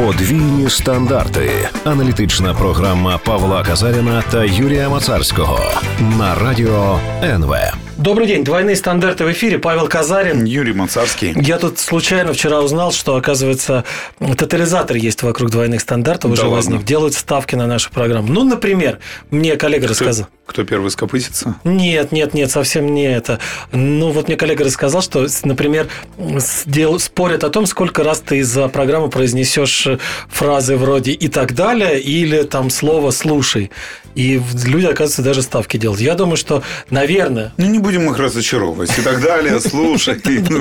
Подвійні стандарти. Аналітична програма Павла Казаріна та Юрія Мацарського на радіо НВ. Добрый день. Двойные стандарты в эфире. Павел Казарин. Юрий Мацарский. Я тут случайно вчера узнал, что, оказывается, тотализатор есть вокруг двойных стандартов. Уже возник. Делают ставки на нашу программу. Ну, например, мне коллега рассказал. Кто первый скопытится? Нет, совсем не это. Ну, вот мне коллега рассказал, что, например, спорят о том, сколько раз ты за программу произнесешь фразы вроде «и так далее» или там слово «слушай». И люди, оказывается, даже ставки делают. Я думаю, что, наверное... Ну, не будем их разочаровывать. И так далее, слушай.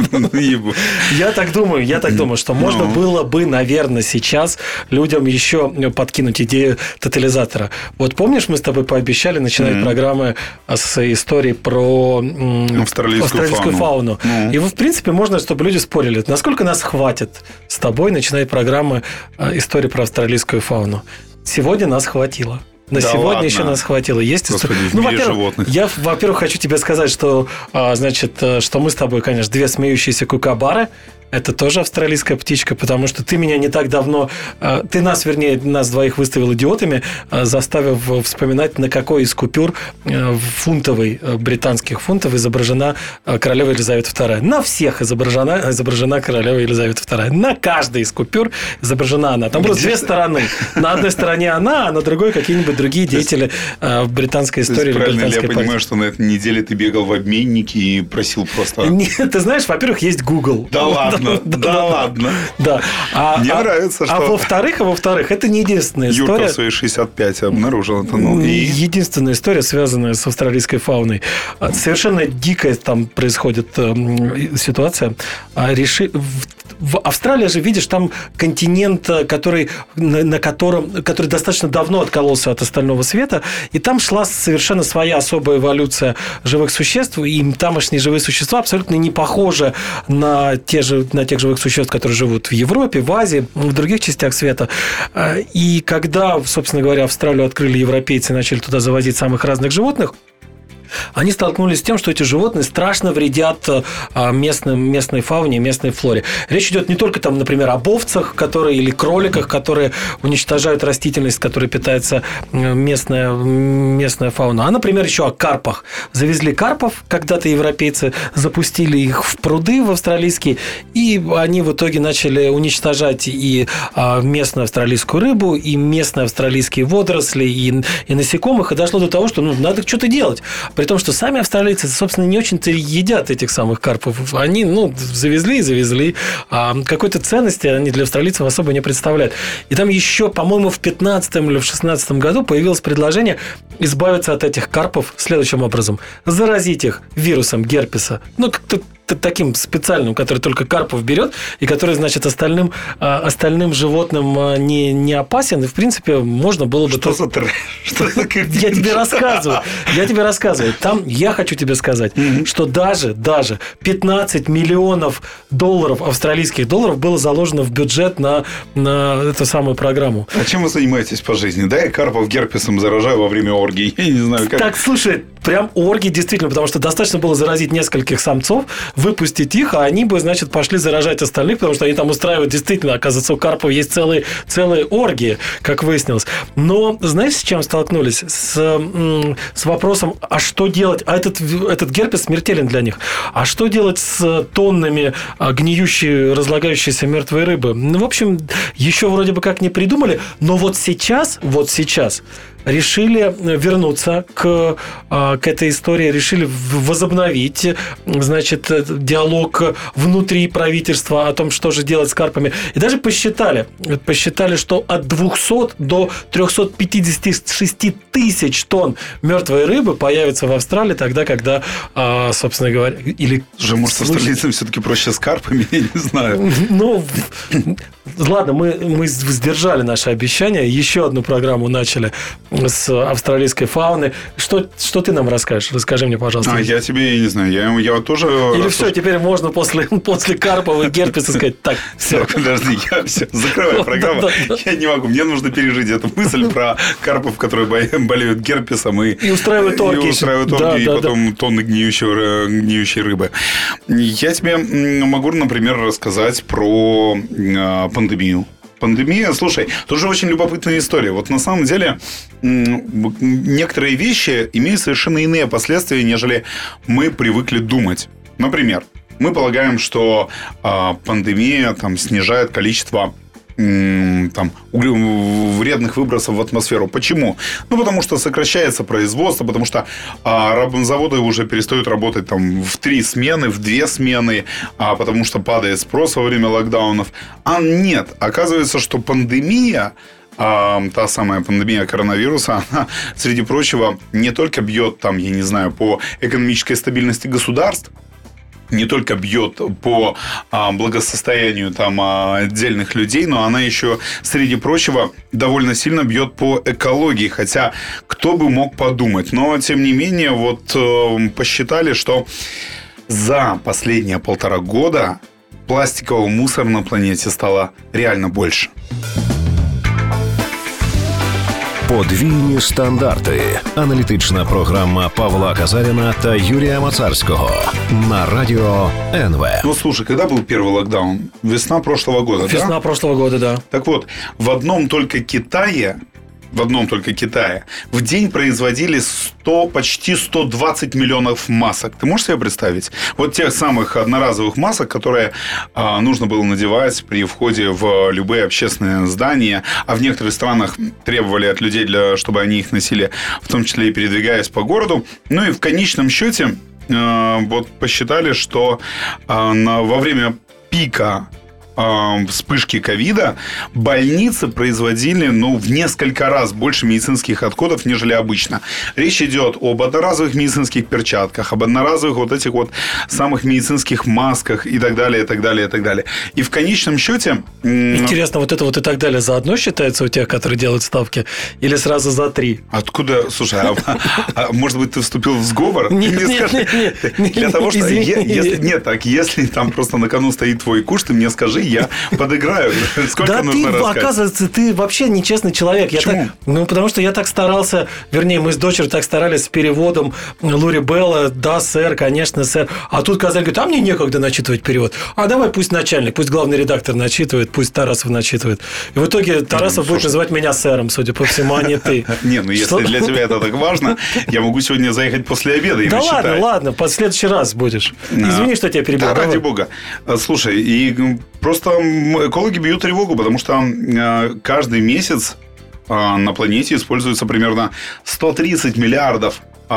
Я так думаю, что можно было бы, наверное, сейчас людям еще подкинуть идею тотализатора. Вот помнишь, мы с тобой пообещали начинать программы с истории про австралийскую фауну. И, в принципе, можно, чтобы люди спорили, насколько нас хватит с тобой начинать программы истории про австралийскую фауну. Сегодня нас хватило. На сегодня ладно. Еще нас хватило. Есть Господи, в мире животных. Я, во-первых, хочу тебе сказать, что, что мы с тобой, конечно, две смеющиеся кукабары. Это тоже австралийская птичка, потому что ты меня не так давно... Ты нас двоих выставил идиотами, заставив вспоминать, на какой из купюр британских фунтов изображена королева Елизавета II. На всех изображена королева Елизавета II. На каждой из купюр изображена она. Там просто две стороны. На одной стороне она, а на другой какие-нибудь другие деятели британской истории. Правильно ли я понимаю, что на этой неделе ты бегал в обменнике и просил просто... Нет, ты знаешь, во-первых, есть Google. Да ладно. Да ладно. Да. Мне нравится, что... А во-вторых, это не единственная история. Юрка в свои 65 обнаружил это. Единственная история, связанная с австралийской фауной. Совершенно дикая там происходит ситуация. В Австралии же, видишь, там континент, который достаточно давно откололся от остального света, и там шла совершенно своя особая эволюция живых существ, и тамошние живые существа абсолютно не похожи на тех живых существ, которые живут в Европе, в Азии, в других частях света. И когда, собственно говоря, Австралию открыли европейцы и начали туда завозить самых разных животных, они столкнулись с тем, что эти животные страшно вредят местной фауне, местной флоре. Речь идет не только, там, например, об овцах или кроликах, которые уничтожают растительность, которой питается местная фауна, а, например, еще о карпах. Завезли карпов, когда-то европейцы запустили их в пруды в австралийские, и они в итоге начали уничтожать и местную австралийскую рыбу, и местные австралийские водоросли, и насекомых, и дошло до того, что надо что-то делать. При том, что сами австралийцы, собственно, не очень-то едят этих самых карпов. Они, завезли, а какой-то ценности они для австралийцев особо не представляют. И там еще, по-моему, в 15 или в 16 году появилось предложение избавиться от этих карпов следующим образом. Заразить их вирусом герпеса. Таким специальным, который только карпов берет, и который, значит, остальным животным не опасен, и, в принципе, можно было бы... Что за трэш? Я тебе рассказываю. Там я хочу тебе сказать, что даже 15 миллионов австралийских долларов было заложено в бюджет на эту самую программу. А чем вы занимаетесь по жизни? Да, я карпов герпесом заражаю во время оргий. Я не знаю, как... Так, слушай, прям оргии действительно, потому что достаточно было заразить нескольких самцов, выпустить их, а они бы, значит, пошли заражать остальных, потому что они там устраивают, действительно, оказывается, у карпов есть целые оргии, как выяснилось. Но знаешь, с чем столкнулись? С вопросом, а что делать? А этот герпес смертелен для них. А что делать с тоннами гниющей, разлагающейся мертвой рыбы? В общем, еще вроде бы как не придумали, но вот сейчас решили вернуться к этой истории, решили возобновить, значит, диалог внутри правительства о том, что же делать с карпами. И даже посчитали, что от 200 до 356 тысяч тонн мертвой рыбы появится в Австралии тогда, когда, собственно говоря... Может, австралийцам все-таки проще с карпами? Я не знаю. Ладно, мы сдержали наше обещание. Еще одну программу начали с австралийской фауны. Что ты нам расскажешь? Расскажи мне, пожалуйста. Я тебе, не знаю, я тоже... Или все, теперь можно после карпов и герпеса сказать, так, все. Подожди, все, закрывай программу. Я не могу, мне нужно пережить эту мысль про карпов, которые болеют герпесом и устраивают оргии, и потом тонны гниющей рыбы. Я тебе могу, например, рассказать про пандемию. Пандемия, слушай, тоже очень любопытная история. Вот на самом деле некоторые вещи имеют совершенно иные последствия, нежели мы привыкли думать. Например, мы полагаем, что пандемия там снижает количество вредных выбросов в атмосферу. Почему? Потому что сокращается производство, потому что заводы уже перестают работать там в 3 смены, в 2 смены, потому что падает спрос во время локдаунов. А нет, оказывается, что пандемия, та самая пандемия коронавируса, она, среди прочего, не только бьет там, я не знаю, по экономической стабильности государств, не только бьет по благосостоянию там отдельных людей, но она еще, среди прочего, довольно сильно бьет по экологии. Хотя, кто бы мог подумать. Но, тем не менее, вот посчитали, что за последние 1,5 года пластикового мусора на планете стало реально больше. Подвійні стандарти. Аналітична програма Павла Казаріна та Юрія Мацарського на радио НВ. Ну, слушай, когда был первый локдаун? Весна прошлого года, да? Весна прошлого года, да. Так вот, в одном только Китае в день производили почти 120 миллионов масок. Ты можешь себе представить? Вот тех самых одноразовых масок, которые нужно было надевать при входе в любые общественные здания, а в некоторых странах требовали от людей, чтобы они их носили, в том числе и передвигаясь по городу. Ну и в конечном счете вот посчитали, что во время пика вспышки ковида больницы производили в несколько раз больше медицинских отходов, нежели обычно. Речь идет об одноразовых медицинских перчатках, об одноразовых вот этих вот самых медицинских масках и так далее, и так далее, и так далее. И в конечном счете... Интересно, вот это вот и так далее заодно считается у тех, которые делают ставки, или сразу за 3? Откуда? Слушай, может быть, ты вступил в сговор? Нет. Для того, что... Нет, так если там просто на кону стоит твой куш, ты мне скажи, я подыграю. Сколько нужно рассказать? Оказывается, ты вообще нечестный человек. Почему? Потому что я так старался, вернее, мы с дочерью так старались с переводом Лури Белла. Да, сэр, конечно, сэр. А тут Казарин говорит, мне некогда начитывать перевод. А давай пусть начальник, пусть главный редактор начитывает, пусть Тарасов начитывает. И в итоге Тарасов будет называть меня сэром, судя по всему, а не ты. Если для тебя это так важно, я могу сегодня заехать после обеда и начитать. Да ладно, в следующий раз будешь. Извини, что я тебя перебил. Да, ради бога. Слушай, и просто экологи бьют тревогу, потому что каждый месяц на планете используется примерно 130 миллиардов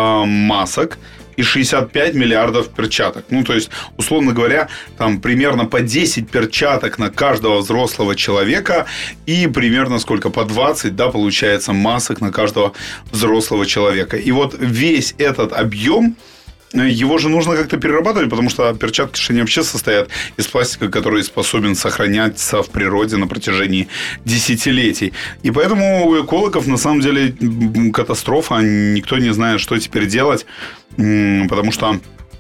масок и 65 миллиардов перчаток. То есть, условно говоря, там примерно по 10 перчаток на каждого взрослого человека и примерно сколько? По 20, да, получается, масок на каждого взрослого человека. И вот весь этот объем, его же нужно как-то перерабатывать, потому что перчатки же не вообще состоят из пластика, который способен сохраняться в природе на протяжении десятилетий. И поэтому у экологов на самом деле катастрофа. Никто не знает, что теперь делать, потому что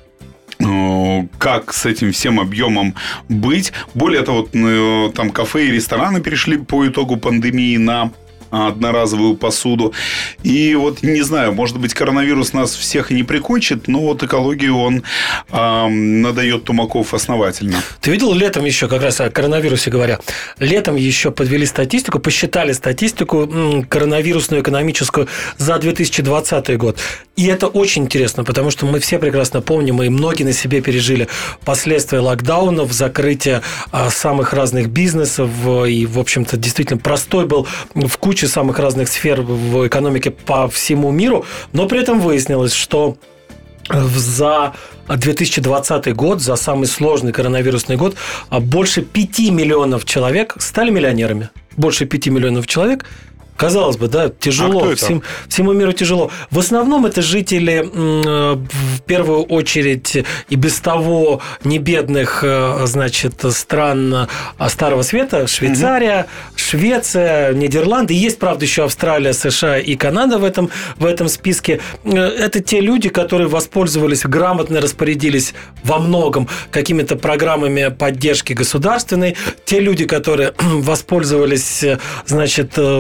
как с этим всем объемом быть. Более того, там кафе и рестораны перешли по итогу пандемии на одноразовую посуду. И вот, не знаю, может быть, коронавирус нас всех и не прикончит, но вот экологию он надает тумаков основательно. Ты видел летом еще, как раз о коронавирусе говоря, летом еще подвели статистику, посчитали статистику коронавирусную, экономическую за 2020 год. И это очень интересно, потому что мы все прекрасно помним, и многие на себе пережили последствия локдаунов, закрытия самых разных бизнесов, и, в общем-то, действительно простой был в куче самых разных сфер в экономике по всему миру, но при этом выяснилось, что за 2020 год, за самый сложный коронавирусный год, больше 5 миллионов человек стали миллионерами. Больше 5 миллионов человек. Казалось бы, да, тяжело, всему миру тяжело. В основном это жители, в первую очередь, и без того небедных, стран Старого Света, Швейцария, Швеция, Нидерланды. Есть, правда, еще Австралия, США и Канада в этом списке. Это те люди, которые воспользовались, грамотно распорядились во многом какими-то программами поддержки государственной. Те люди, которые воспользовались,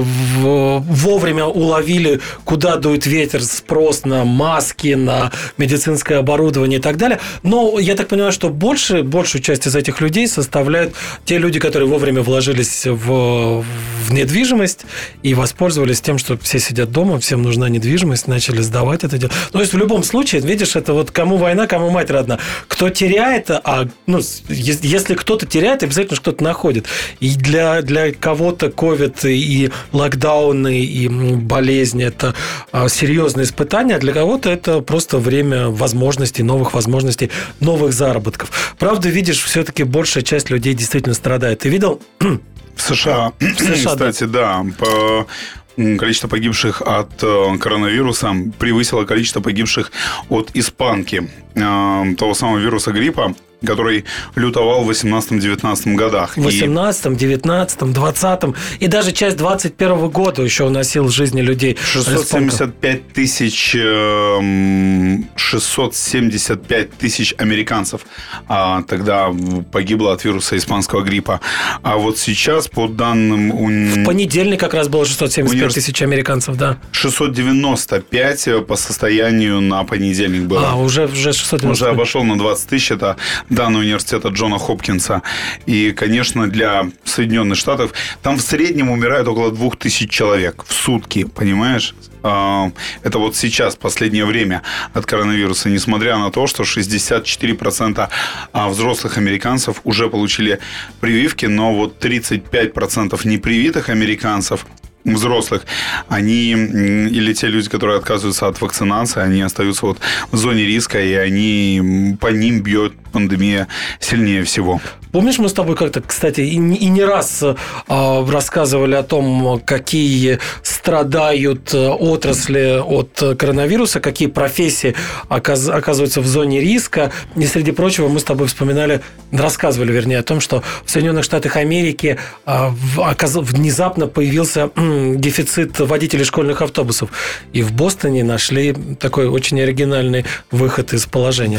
вовремя уловили, куда дует ветер, спрос на маски, на медицинское оборудование и так далее. Но я так понимаю, что большую часть из этих людей составляют те люди, которые вовремя вложились в недвижимость и воспользовались тем, что все сидят дома, всем нужна недвижимость, начали сдавать это дело. То есть в любом случае, видишь, это вот кому война, кому мать родна. Кто теряет, если кто-то теряет, обязательно что-то находит. И для кого-то ковид и локдауны и болезни – это серьезное испытание, а для кого-то это просто время возможностей, новых заработков. Правда, видишь, все-таки большая часть людей действительно страдает. Ты видел? В США, кстати, да. Количество погибших от коронавируса превысило количество погибших от испанки, того самого вируса гриппа, который лютовал в 18-19 годах. В 18-м, 19-м, 20-м и даже часть 21-го года еще уносил жизни людей. 675 тысяч американцев тогда погибло от вируса испанского гриппа. А вот сейчас, по данным... В понедельник как раз было 675 тысяч американцев, да. 695 по состоянию на понедельник было. Уже 695. Уже обошел на 20 тысяч. Это данные университета Джона Хопкинса. И, конечно, для Соединенных Штатов там в среднем умирает около 2000 человек в сутки, понимаешь? Это вот сейчас, последнее время от коронавируса, несмотря на то, что 64% взрослых американцев уже получили прививки, но вот 35% непривитых американцев, взрослых, они, или те люди, которые отказываются от вакцинации, они остаются вот в зоне риска, и по ним бьет пандемия сильнее всего. Помнишь, мы с тобой как-то, кстати, и не раз рассказывали о том, какие страдают отрасли от коронавируса, какие профессии оказываются в зоне риска. И, среди прочего, мы с тобой рассказывали, вернее, о том, что в Соединенных Штатах Америки внезапно появился дефицит водителей школьных автобусов. И в Бостоне нашли такой очень оригинальный выход из положения.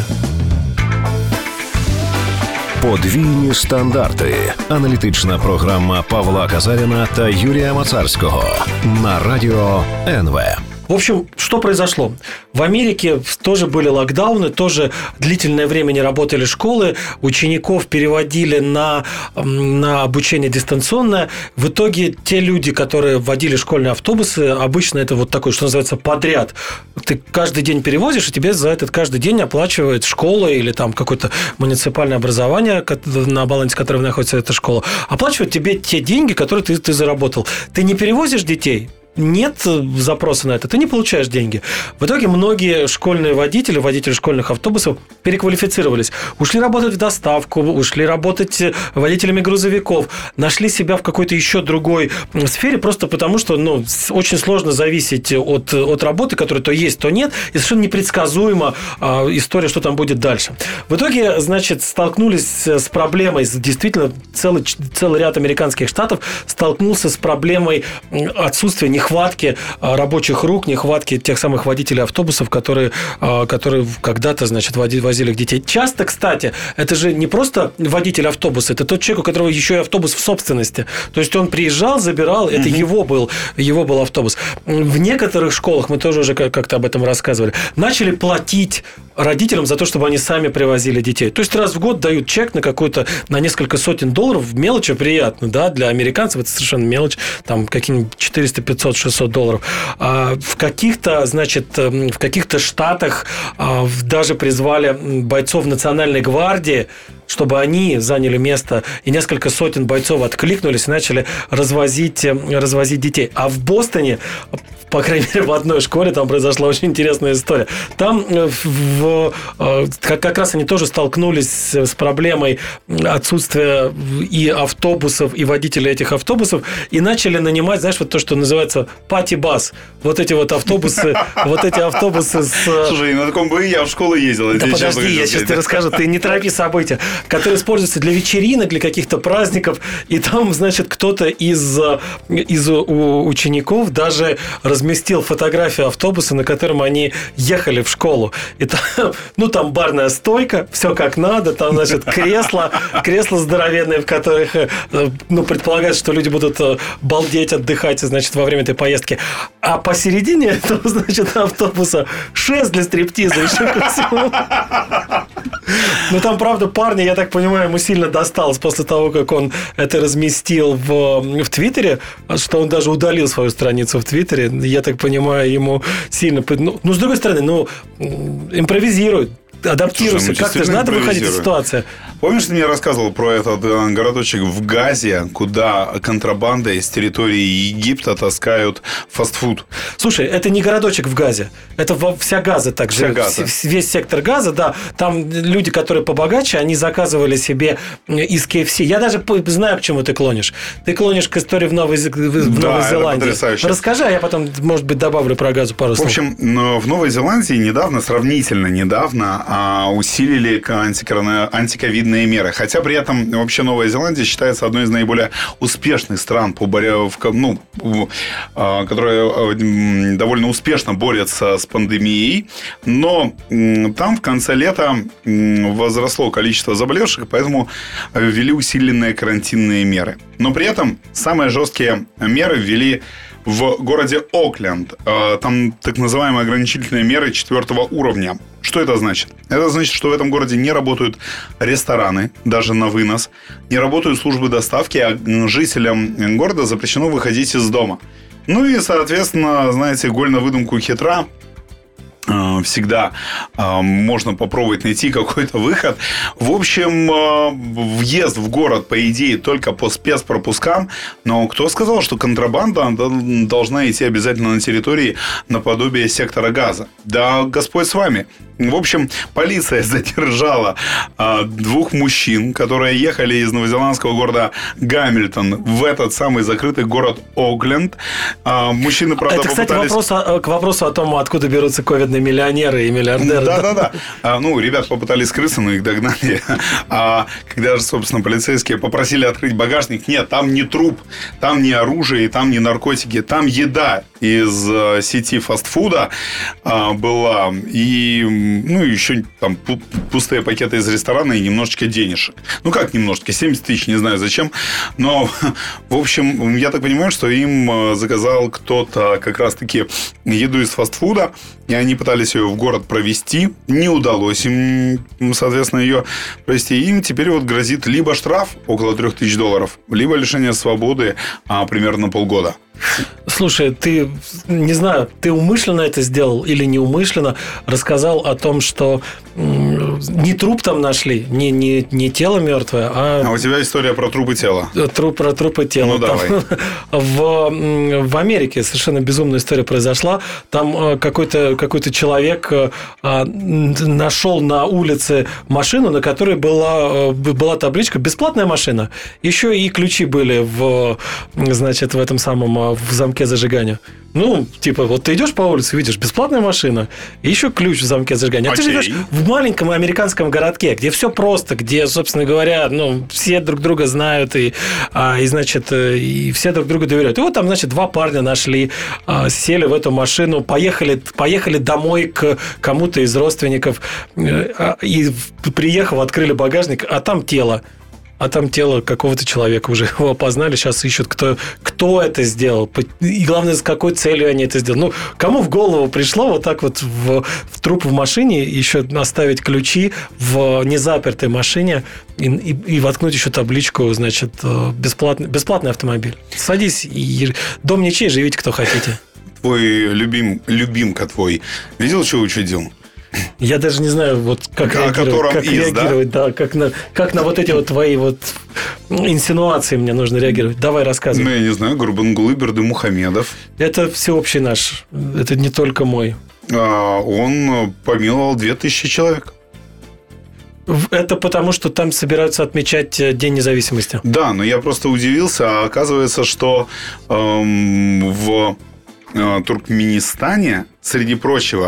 Подвійні стандарти. Аналітична програма Павла Казаріна та Юрія Мацарського на радіо НВ. В общем, что произошло? В Америке тоже были локдауны, тоже длительное время не работали школы, учеников переводили на обучение дистанционное. В итоге те люди, которые водили школьные автобусы, обычно это вот такой, что называется, подряд. Ты каждый день перевозишь, и тебе за этот каждый день оплачивает школа или там какое-то муниципальное образование, на балансе которого находится эта школа, оплачивает тебе те деньги, которые ты заработал. Ты не перевозишь детей? Нет запроса на это, ты не получаешь деньги. В итоге многие школьные водители школьных автобусов переквалифицировались. Ушли работать в доставку, ушли работать водителями грузовиков, нашли себя в какой-то еще другой сфере, просто потому что очень сложно зависеть от работы, которая то есть, то нет, и совершенно непредсказуема история, что там будет дальше. В итоге, значит, столкнулись с проблемой, действительно, целый ряд американских штатов столкнулся с проблемой отсутствия нехватки рабочих рук, нехватки тех самых водителей автобусов, которые когда-то, значит, возили их детей. Часто, кстати, это же не просто водитель автобуса, это тот человек, у которого еще и автобус в собственности. То есть он приезжал, забирал, это его был автобус. В некоторых школах, мы тоже уже как-то об этом рассказывали, начали платить родителям за то, чтобы они сами привозили детей. То есть раз в год дают чек на несколько сотен долларов. Мелочь приятно, да, для американцев это совершенно мелочь, там какие-нибудь 400, 500, 600 долларов. В каких-то штатах даже призвали бойцов Национальной гвардии, чтобы они заняли место, и несколько сотен бойцов откликнулись и начали развозить детей. А в Бостоне, по крайней мере, в одной школе там произошла очень интересная история. Там как раз они тоже столкнулись с проблемой отсутствия и автобусов, и водителей этих автобусов, и начали нанимать, знаешь, вот то, что называется пати-бас. Вот эти вот автобусы, с... Слушай, на таком бы я в школу ездил. Да подожди, я сейчас тебе расскажу, ты не торопи события. который используется для вечеринок, для каких-то праздников. И там, значит, кто-то из учеников даже разместил фотографию автобуса, на котором они ехали в школу. И там барная стойка, все как надо, там, значит, кресла здоровенные, в которых, предполагается, что люди будут балдеть, отдыхать, значит, во время этой поездки. А посередине этого, значит, автобуса шест для стриптиза еще ко всему. Там, правда, парни, я так понимаю, ему сильно досталось после того, как он это разместил в Твиттере, что он даже удалил свою страницу в Твиттере. Я так понимаю, ему сильно... с другой стороны, импровизируй. Адаптируйся. Как-то же надо выходить из ситуации. Помнишь, ты мне рассказывал про этот городочек в Газе, куда контрабандой с территории Египта таскают фастфуд? Слушай, это не городочек в Газе. Это вся Газа так же. Весь сектор Газа, да. Там люди, которые побогаче, они заказывали себе из KFC. Я даже знаю, к чему ты клонишь. Ты клонишь к истории в Новой Зеландии. Расскажи, а я потом, может быть, добавлю про Газу пару слов. В общем, в Новой Зеландии сравнительно недавно усилили антиковидные меры. Хотя при этом вообще Новая Зеландия считается одной из наиболее успешных стран, которая довольно успешно борется с пандемией. Но там в конце лета возросло количество заболевших, поэтому ввели усиленные карантинные меры. Но при этом самые жесткие меры ввели в городе Окленд. Там так называемые ограничительные меры 4-го уровня. Что это значит? Это значит, что в этом городе не работают рестораны, даже на вынос, не работают службы доставки, а жителям города запрещено выходить из дома. И, соответственно, знаете, голь на выдумку хитра. Всегда можно попробовать найти какой-то выход. В общем, въезд в город, по идее, только по спецпропускам. Но кто сказал, что контрабанда должна идти обязательно на территории наподобие сектора Газа? Да Господь с вами. В общем, полиция задержала 2 мужчин, которые ехали из новозеландского города Гамильтон в этот самый закрытый город Окленд. Мужчины, правда, это, кстати, попытались... к вопросу о том, откуда берутся ковидные миллионеры и миллиардеры. Да. Ребят попытались скрыться, но их догнали. А когда же, собственно, полицейские попросили открыть багажник, нет, там не труп, там не оружие, там не наркотики, там еда из сети фастфуда была. И еще там пустые пакеты из ресторана и немножечко денежек. Как немножечко? 70 тысяч, не знаю зачем. Но, в общем, я так понимаю, что им заказал кто-то как раз-таки еду из фастфуда, и они пытались ее в город провести. Не удалось им, соответственно, ее провести. Им теперь грозит либо штраф около $3000, либо лишение свободы примерно полгода. Слушай, ты, не знаю, ты умышленно это сделал или неумышленно, рассказал о том, что не труп там нашли, не тело мертвое, а у тебя история про трупы тела. Про трупы тела. Давай. В Америке совершенно безумная история произошла. Там какой-то человек нашел на улице машину, на которой была табличка «Бесплатная машина». Еще и ключи были в этом самом в замке зажигания. Ты идешь по улице, видишь, бесплатная машина, и еще ключ в замке зажигания. А ты живешь в маленьком американском городке, где все просто, где, собственно говоря, все друг друга знают, и все друг другу доверяют. И там, 2 парня нашли, сели в эту машину, поехали домой к кому-то из родственников, и приехав, открыли багажник, а там тело. Какого-то человека, уже его опознали, сейчас ищут, кто это сделал, и главное, с какой целью они это сделали. Кому в голову пришло в труп в машине еще оставить ключи в незапертой машине и воткнуть еще табличку, бесплатный автомобиль. Садись, и дом ничей, живите, кто хотите. Твой любимка твой видел, что учудил? Я даже не знаю, как реагировать, да, как на вот эти твои инсинуации мне нужно реагировать. Давай, рассказывай. Я не знаю, Гурбангулы Бердымухамедов. Это всеобщий наш, это не только мой. Он помиловал 2000 человек. Это потому, что там собираются отмечать День независимости. Да, но я просто удивился. А оказывается, что в Туркменистане, среди прочего,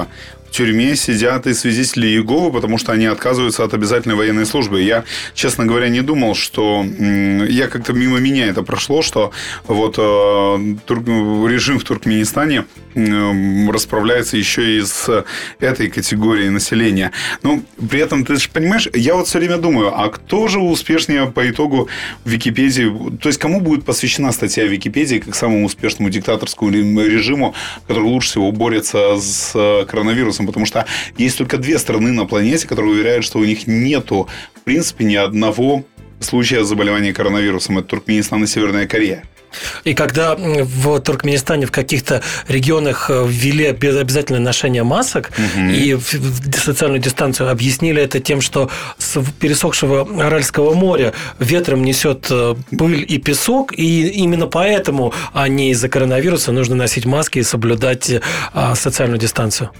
в тюрьме сидят и свидетели Иеговы, потому что они отказываются от обязательной военной службы. Я, честно говоря, не думал, что... Я как-то мимо меня это прошло, что вот режим в Туркменистане расправляется еще и с этой категорией населения. Но при этом, ты же понимаешь, я вот все время думаю, а кто же успешнее по итогу в Википедии? То есть, кому будет посвящена статья в Википедии как самому успешному диктаторскому режиму, который лучше всего борется с коронавирусом? Потому что есть только 2 страны на планете, которые уверяют, что у них нету, в принципе, ни одного случая заболевания коронавирусом. Это Туркменистан и Северная Корея. И когда в Туркменистане в каких-то регионах ввели обязательное ношение масок и социальную дистанцию, объяснили это тем, что с пересохшего Аральского моря ветром несет пыль и песок, и именно поэтому, а не из-за коронавируса, нужно носить маски и соблюдать социальную дистанцию.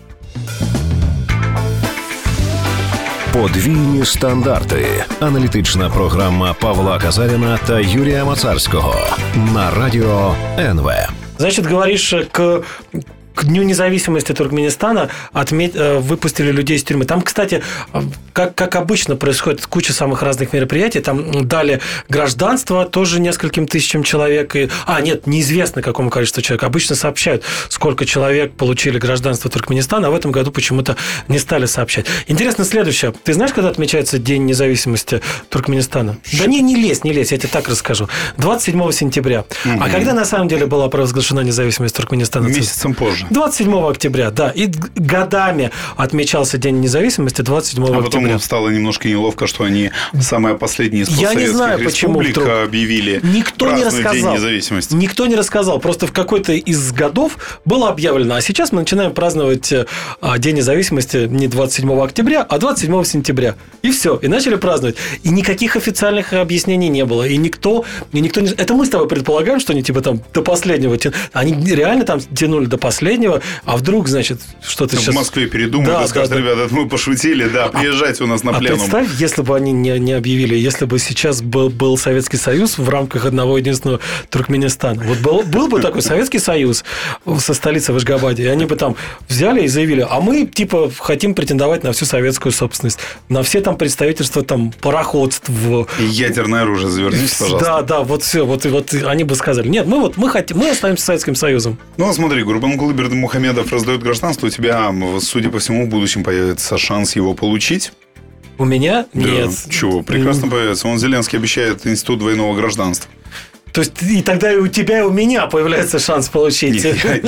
Подвійні стандарти. Аналітична програма Павла Казаріна та Юрія Мацарського на радіо НВ. Значит, говоришь, к Дню независимости Туркменистана выпустили людей из тюрьмы. Там, кстати, как обычно происходит куча самых разных мероприятий. Там дали гражданство тоже нескольким тысячам человек. Неизвестно какому количеству человек. Обычно сообщают, сколько человек получили гражданство Туркменистана, а в этом году почему-то не стали сообщать. Интересно следующее. Ты знаешь, когда отмечается День независимости Туркменистана? Да не лезь, я тебе так расскажу. 27 сентября. А когда на самом деле была провозглашена независимость Туркменистана? Месяцем позже. 27 октября, да. И годами отмечался День независимости 27 октября. А потом стало немножко неловко, что они самые последние из постсоветских республик объявили праздновать День независимости. Никто не рассказал. Просто в какой-то из годов было объявлено. А сейчас мы начинаем праздновать День независимости не 27 октября, а 27 сентября. И все. И начали праздновать. И никаких официальных объяснений не было. И никто не... Это мы с тобой предполагаем, что они типа там до последнего... Они реально там тянули до последнего. А вдруг, значит, что-то сейчас... В Москве передумают и скажут, ребята, мы пошутили, приезжайте у нас на пленум. Представь, если бы они не объявили, если бы сейчас был Советский Союз в рамках одного единственного Туркменистана. Вот был бы такой Советский Союз со столицей в Ашгабаде, и они бы там взяли и заявили, а мы, типа, хотим претендовать на всю советскую собственность, на все там представительства там пароходств. И ядерное оружие заверните, пожалуйста. Да, вот все. Вот они бы сказали, нет, мы останемся Советским Союзом. Ну, смотри, Гурбангулы Бердымухамедов раздает гражданство, у тебя, судя по всему, в будущем появится шанс его получить. У меня? Нет. Чего? Прекрасно появится. Зеленский обещает институт двойного гражданства. То есть и тогда и у тебя, и у меня появляется шанс получить.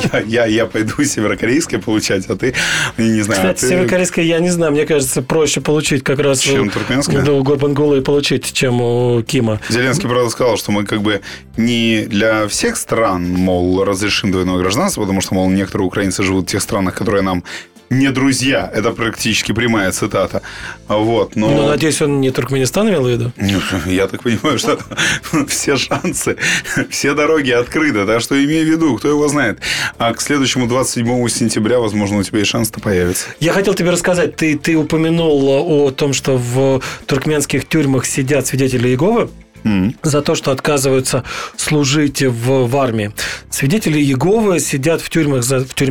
Я пойду северокорейское получать, а ты, не знаю. Кстати, северокорейское, я не знаю, мне кажется, проще получить как раз чем туркменское? У Гурбангулы получить, чем у Кима. Зеленский, правда, сказал, что мы как бы не для всех стран, мол, разрешим двойное гражданство, потому что, мол, некоторые украинцы живут в тех странах, которые нам не друзья. Это практически прямая цитата. Вот, но... Ну, надеюсь, он не Туркменистан имел в виду? Я так понимаю, что все шансы, все дороги открыты. Так что имей в виду, кто его знает. А к следующему 27 сентября, возможно, у тебя и шанс-то появится. Я хотел тебе рассказать. Ты упомянул о том, что в туркменских тюрьмах сидят свидетели Иеговы. За то, что отказываются служить в армии. Свидетели Иеговы сидят в тюрьмах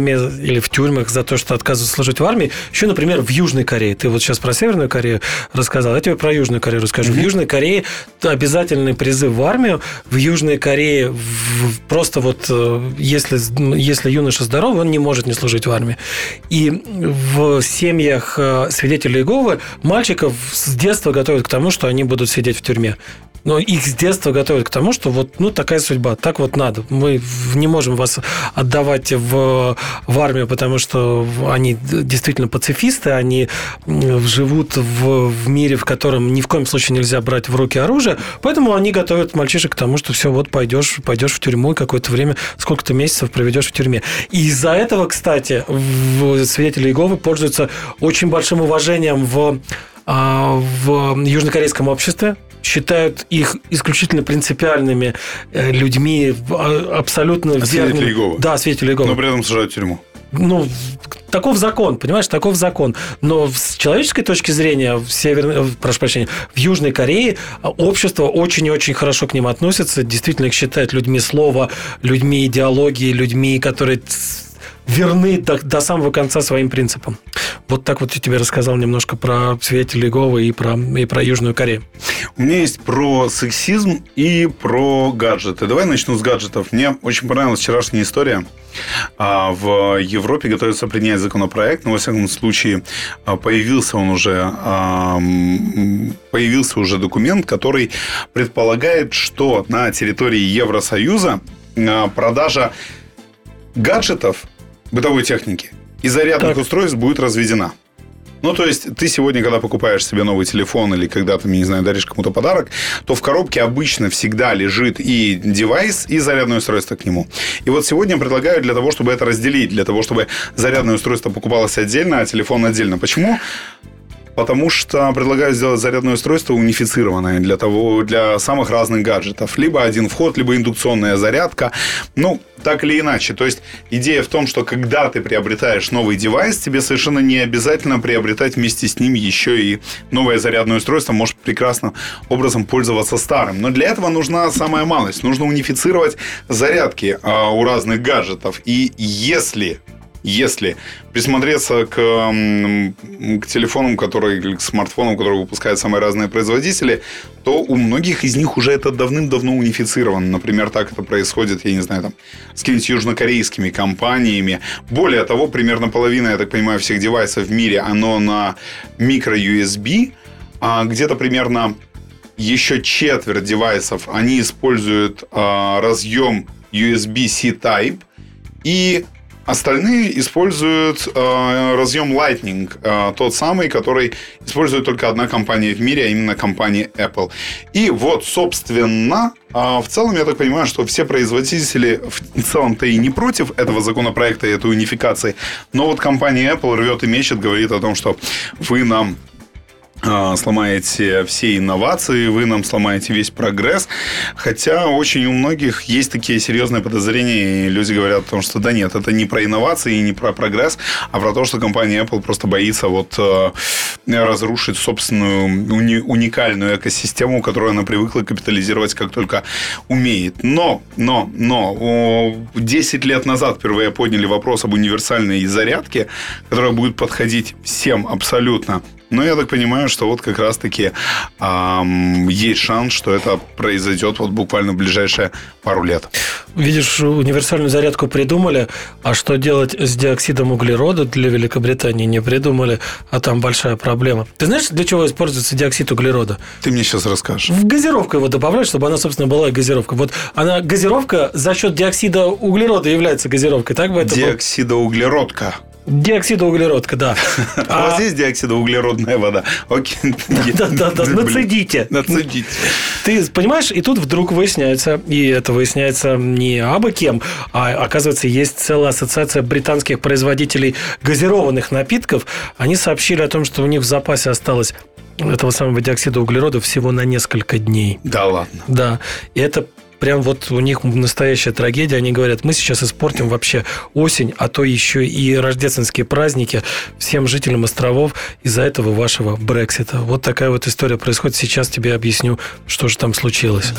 за то, что отказываются служить в армии. Еще, например, в Южной Корее. Ты вот сейчас про Северную Корею рассказал. Я тебе про Южную Корею расскажу. В Южной Корее обязательный призыв в армию. В Южной Корее просто вот если юноша здоров, он не может не служить в армии. И в семьях свидетелей Иеговы мальчиков с детства готовят к тому, что они будут сидеть в тюрьме. Но их с детства готовят к тому, что такая судьба, так вот надо. Мы не можем вас отдавать в армию, потому что они действительно пацифисты, они живут в мире, в котором ни в коем случае нельзя брать в руки оружие, поэтому они готовят мальчишек к тому, что все, вот пойдешь в тюрьму и какое-то время, сколько-то месяцев проведешь в тюрьме. И из-за этого, кстати, свидетели Иеговы пользуются очень большим уважением в южнокорейском обществе. Считают их исключительно принципиальными людьми, абсолютно верными. Свидетели Иеговы. Да, свидетели Иеговы. Но при этом сажают в тюрьму. Таков закон, понимаешь, таков закон. Но с человеческой точки зрения в Южной Корее общество очень и очень хорошо к ним относится, действительно их считают людьми слова, людьми идеологии, людьми, которые верны до самого конца своим принципам. Вот так вот я тебе рассказал немножко про свидетелей Иеговы и про Южную Корею. У меня есть про сексизм и про гаджеты. Давай начну с гаджетов. Мне очень понравилась вчерашняя история. В Европе готовится принять законопроект, но, во всяком случае, появился уже документ, который предполагает, что на территории Евросоюза продажа гаджетов, бытовой техники и зарядных устройств будет разведена. Ну, то есть, ты сегодня, когда покупаешь себе новый телефон или когда ты, не знаю, даришь кому-то подарок, то в коробке обычно всегда лежит и девайс, и зарядное устройство к нему. И вот сегодня предлагаю для того, чтобы это разделить, для того, чтобы зарядное устройство покупалось отдельно, а телефон отдельно. Почему? Потому что предлагаю сделать зарядное устройство унифицированное для самых разных гаджетов. Либо один вход, либо индукционная зарядка. Ну, так или иначе. То есть, идея в том, что когда ты приобретаешь новый девайс, тебе совершенно не обязательно приобретать вместе с ним еще и новое зарядное устройство. Можешь прекрасным образом пользоваться старым. Но для этого нужна самая малость. Нужно унифицировать зарядки у разных гаджетов. И если присмотреться к телефонам, или к смартфонам, которые выпускают самые разные производители, то у многих из них уже это давным-давно унифицировано. Например, так это происходит, я не знаю, там, с какими-то южнокорейскими компаниями. Более того, примерно половина, я так понимаю, всех девайсов в мире, оно на микро-USB, а где-то примерно еще четверть девайсов, они используют разъем USB-C Type, и остальные используют разъем Lightning, тот самый, который использует только одна компания в мире, а именно компания Apple. И вот, собственно, в целом, я так понимаю, что все производители в целом-то и не против этого законопроекта и этой унификации, но вот компания Apple рвет и мечет, говорит о том, что вы нам сломаете все инновации, вы нам сломаете весь прогресс. Хотя очень у многих есть такие серьезные подозрения, и люди говорят о том, что да нет, это не про инновации и не про прогресс, а про то, что компания Apple просто боится разрушить собственную уникальную экосистему, которую она привыкла капитализировать как только умеет. Но 10 лет назад впервые подняли вопрос об универсальной зарядке, которая будет подходить всем абсолютно. Но я так понимаю, что вот как раз-таки есть шанс, что это произойдет вот буквально в ближайшие пару лет. Видишь, универсальную зарядку придумали, а что делать с диоксидом углерода для Великобритании не придумали, а там большая проблема. Ты знаешь, для чего используется диоксид углерода? Ты мне сейчас расскажешь. В газировку его добавляют, чтобы она, собственно, была газировка. Вот она газировка за счет диоксида углерода является газировкой, так бы это было? Диоксидоуглеродка. Диоксидоуглеродка, да. А у вас есть диоксидоуглеродная вода? Окей. Да, нацедите. Ты понимаешь, и тут вдруг выясняется, и это выясняется не абы кем, а оказывается, есть целая ассоциация британских производителей газированных напитков. Они сообщили о том, что у них в запасе осталось этого самого диоксида углерода всего на несколько дней. Да ладно. Да, и это прям вот у них настоящая трагедия. Они говорят, мы сейчас испортим вообще осень, а то еще и рождественские праздники всем жителям островов из-за этого вашего Брексита. Вот такая вот история происходит. Сейчас тебе объясню, что же там случилось.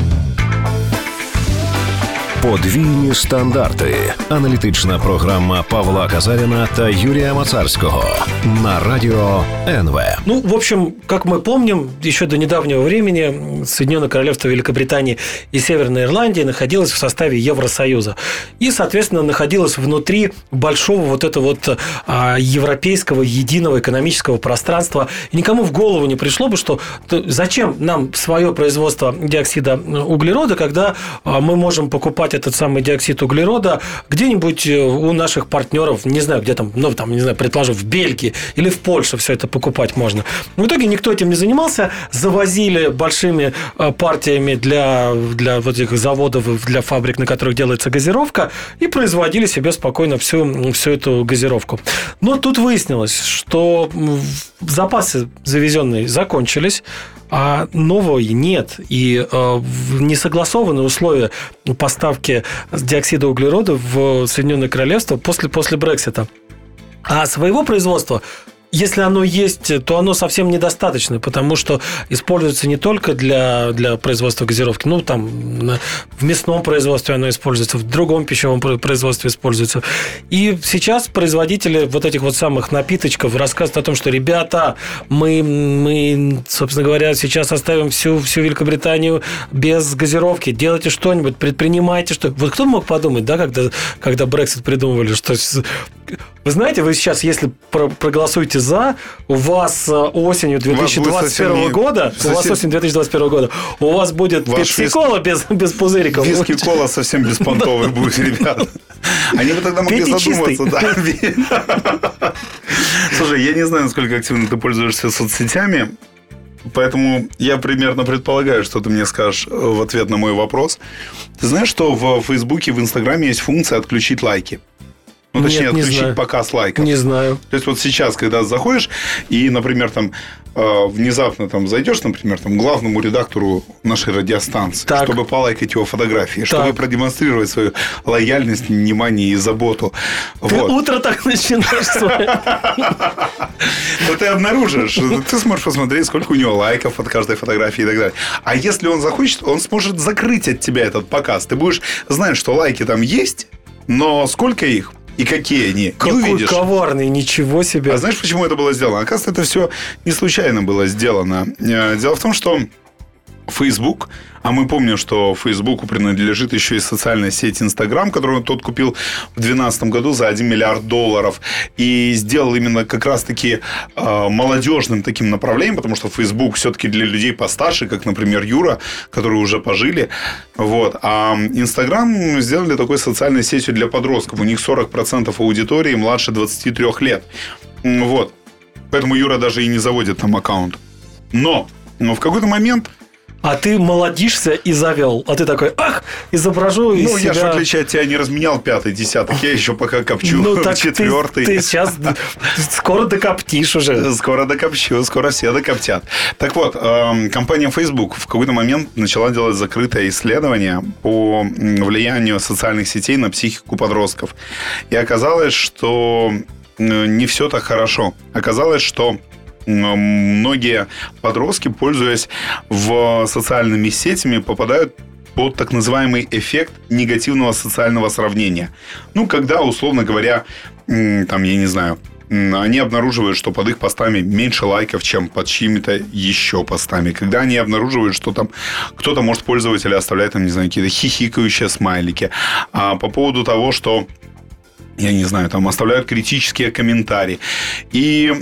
Подвійні стандарти. Аналітична програма Павла Казаріна та Юрія Мацарського на радио НВ. Ну, в общем, как мы помним, еще до недавнего времени Соединенное Королевство Великобритании и Северной Ирландии находилось в составе Евросоюза. И, соответственно, находилось внутри большого вот этого вот европейского единого экономического пространства. И никому в голову не пришло бы, что зачем нам свое производство диоксида углерода, когда мы можем покупать этот самый диоксид углерода где-нибудь у наших партнеров, не знаю, где там, ну, там, не знаю, предположим, в Бельгии или в Польше все это покупать можно. В итоге никто этим не занимался, завозили большими партиями для вот этих заводов, для фабрик, на которых делается газировка, и производили себе спокойно всю эту газировку. Но тут выяснилось, что запасы завезенные закончились, а нового нет. И несогласованные условия поставки диоксида углерода в Соединенное Королевство после Брексита. А своего производства если оно есть, то оно совсем недостаточно, потому что используется не только для производства газировки, ну, там, в мясном производстве оно используется, в другом пищевом производстве используется. И сейчас производители вот этих вот самых напиточков рассказывают о том, что, ребята, мы, собственно говоря, сейчас оставим всю Великобританию без газировки, делайте что-нибудь, предпринимайте что-то. Вот кто мог подумать, да, когда Brexit придумывали, что... Вы знаете, вы сейчас, если проголосуете за, у вас осенью 2021 года, у вас будет пепси-кола без пузыриков. Виски-кола совсем беспонтовый будет, ребята. Они бы тогда могли задуматься. Да. Слушай, я не знаю, насколько активно ты пользуешься соцсетями, поэтому я примерно предполагаю, что ты мне скажешь в ответ на мой вопрос. Ты знаешь, что в Фейсбуке, в Инстаграме есть функция «отключить лайки»? Ну, точнее, нет, отключить показ лайков. Не знаю. То есть, вот сейчас, когда заходишь и, например, там внезапно там зайдешь, например, там, к главному редактору нашей радиостанции, так, чтобы полайкать его фотографии, так, чтобы продемонстрировать свою лояльность, внимание и заботу. Ты вот. Утро так начинаешь свое. То ты обнаружишь, ты сможешь посмотреть, сколько у него лайков от каждой фотографии и так далее. А если он захочет, он сможет закрыть от тебя этот показ. Ты будешь знать, что лайки там есть, но сколько их? И какие они? Какой коварный, ничего себе. А знаешь, почему это было сделано? Оказывается, это все не случайно было сделано. Дело в том, что Facebook, а мы помним, что Фейсбуку принадлежит еще и социальная сеть Instagram, которую тот купил в 2012 году за $1 миллиард, и сделал именно как раз-таки молодежным таким направлением, потому что Facebook все-таки для людей постарше, как, например, Юра, которые уже пожили. Вот. А Instagram сделали такой социальной сетью для подростков. У них 40% аудитории младше 23 лет. Вот. Поэтому Юра даже и не заводит там аккаунт. Но в какой-то момент... А ты молодишься и завел. А ты такой, изображу из себя... Ну, я же, в отличие от тебя, не разменял 5-й, 10-й. Я еще пока копчу 4-й. Ты сейчас скоро докоптишь уже. Скоро докопчу, скоро все докоптят. Так вот, компания Facebook в какой-то момент начала делать закрытое исследование по влиянию социальных сетей на психику подростков. И оказалось, что не все так хорошо. Оказалось, что многие подростки, пользуясь социальными сетями, попадают под так называемый эффект негативного социального сравнения. Ну, когда, условно говоря, там, я не знаю, они обнаруживают, что под их постами меньше лайков, чем под чьими-то еще постами. Когда они обнаруживают, что там кто-то, может, пользователи оставляет, там, не знаю, какие-то хихикающие смайлики. А по поводу того, что я не знаю, там оставляют критические комментарии. И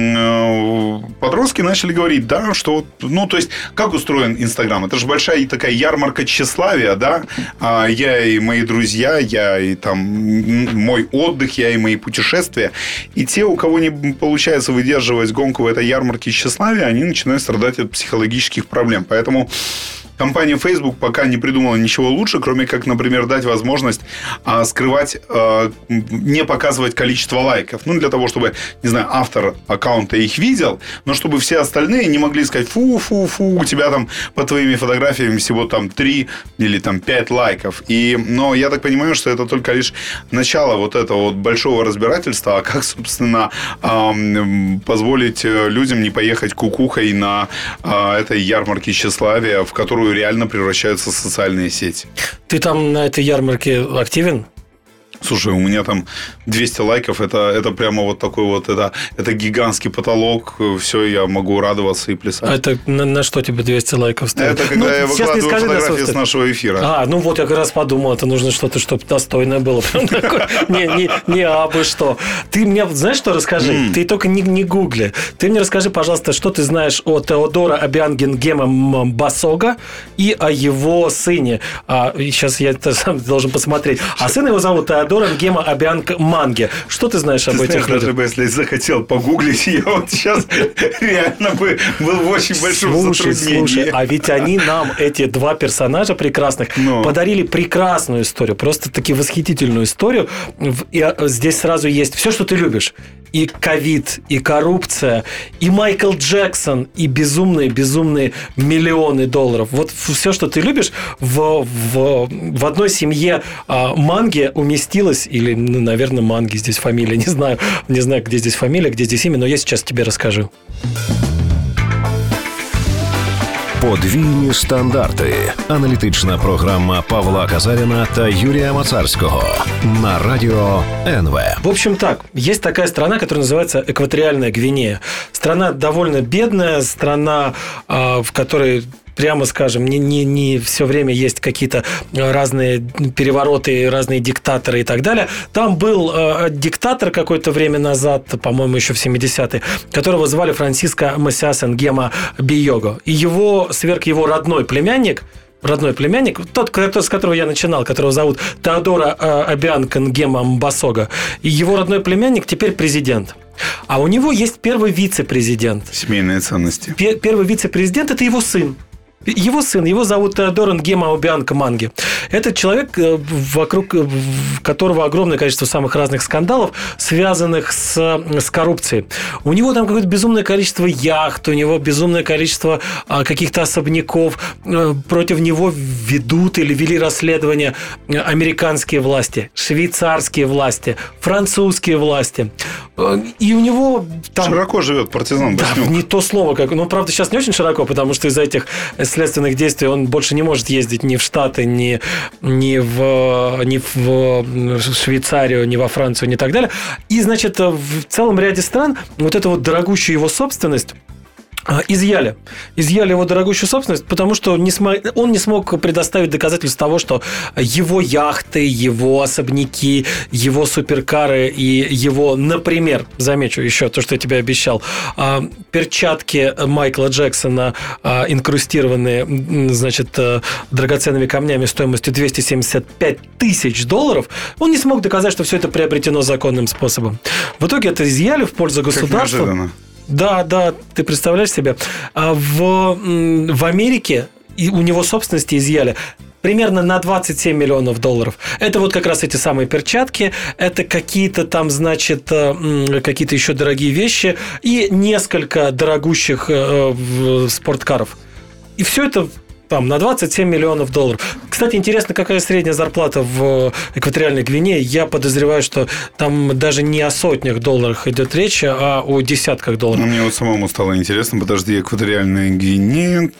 подростки начали говорить, да, что... Ну, то есть, как устроен Инстаграм? Это же большая такая ярмарка тщеславия, да? Я и мои друзья, я и там мой отдых, я и мои путешествия. И те, у кого не получается выдерживать гонку в этой ярмарке тщеславия, они начинают страдать от психологических проблем. Поэтому... Компания Facebook пока не придумала ничего лучше, кроме как, например, дать возможность скрывать, не показывать количество лайков. Ну, для того, чтобы, не знаю, автор аккаунта их видел, но чтобы все остальные не могли сказать, фу, у тебя там по твоими фотографиям всего там 3 или там 5 лайков. Но я так понимаю, что это только лишь начало вот этого вот большого разбирательства, а как, собственно, позволить людям не поехать кукухой на этой ярмарке тщеславия, в которую реально превращаются социальные сети. Ты там на этой ярмарке активен? Слушай, у меня там 200 лайков, это прямо вот такой вот, это гигантский потолок, все, я могу радоваться и плясать. А это на что тебе 200 лайков ставят? Это когда я выкладываю фотографии с нашего эфира. Ну вот я как раз подумал, это нужно что-то, чтобы достойное было. Не абы что. Ты мне, знаешь, что расскажи? Ты только не гугли. Ты мне расскажи, пожалуйста, что ты знаешь о Теодора Абиангенгема Басога и о его сыне. Сейчас я это сам должен посмотреть. А сына его зовут Теодор Нгема Обианг Манге. Что ты знаешь об этих людях? Даже бы, если захотел погуглить, я вот сейчас реально бы был в очень большом затруднении. Слушай, а ведь они нам, эти два персонажа прекрасных, подарили прекрасную историю, просто-таки восхитительную историю. И здесь сразу есть все, что ты любишь. И ковид, и коррупция, и Майкл Джексон, и безумные миллионы долларов. Вот все, что ты любишь, в одной семье Манги уместил прекратилось, или, наверное, Манги здесь фамилия, не знаю, где здесь фамилия, где здесь имя, но я сейчас тебе расскажу. Подвійні стандарти. Аналітична програма Павла Казаріна та Юрия Мацарского на радио НВ. В общем так, есть такая страна, которая называется Экваториальная Гвинея. Страна довольно бедная, страна, в которой, прямо скажем, не все время есть какие-то разные перевороты, разные диктаторы и так далее. Там был диктатор какое-то время назад, по-моему, еще в 70-е, которого звали Франсиско Масиас Нгема Бийого. И сверг его родной племянник, тот, с которого я начинал, которого зовут Теодоро Обианко Нгема Мбасого. И его родной племянник теперь президент. А у него есть первый вице-президент. Семейные ценности. Первый вице-президент – это его сын. Его зовут Теодоро Нгема Обианко Манги. Это человек, вокруг которого огромное количество самых разных скандалов, связанных с коррупцией. У него там какое-то безумное количество яхт, у него безумное количество каких-то особняков. Против него ведут или вели расследования американские власти, швейцарские власти, французские власти. И у него там... Широко живет партизан Боснюк. Да, не то слово. Правда, сейчас не очень широко, потому что из-за этих следственных действий он больше не может ездить ни в Штаты, ни в Швейцарию, ни во Францию, ни так далее. И, значит, в целом ряде стран вот эту вот дорогущую его собственность изъяли его дорогущую собственность, потому что он не смог предоставить доказательств того, что его яхты, его особняки, его суперкары и его, например, замечу еще то, что я тебе обещал, перчатки Майкла Джексона, инкрустированные, значит, драгоценными камнями стоимостью $275 тысяч, он не смог доказать, что все это приобретено законным способом. В итоге это изъяли в пользу государства. Как неожиданно. Да, ты представляешь себе? В Америке у него собственности изъяли примерно на $27 миллионов. Это вот как раз эти самые перчатки, это какие-то там, значит, какие-то еще дорогие вещи и несколько дорогущих спорткаров. И все это там на $27 миллионов. Кстати, интересно, какая средняя зарплата в Экваториальной Гвинее. Я подозреваю, что там даже не о сотнях долларов идет речь, а о десятках долларов. Мне вот самому стало интересно. Подожди, Экваториальная Гвинея.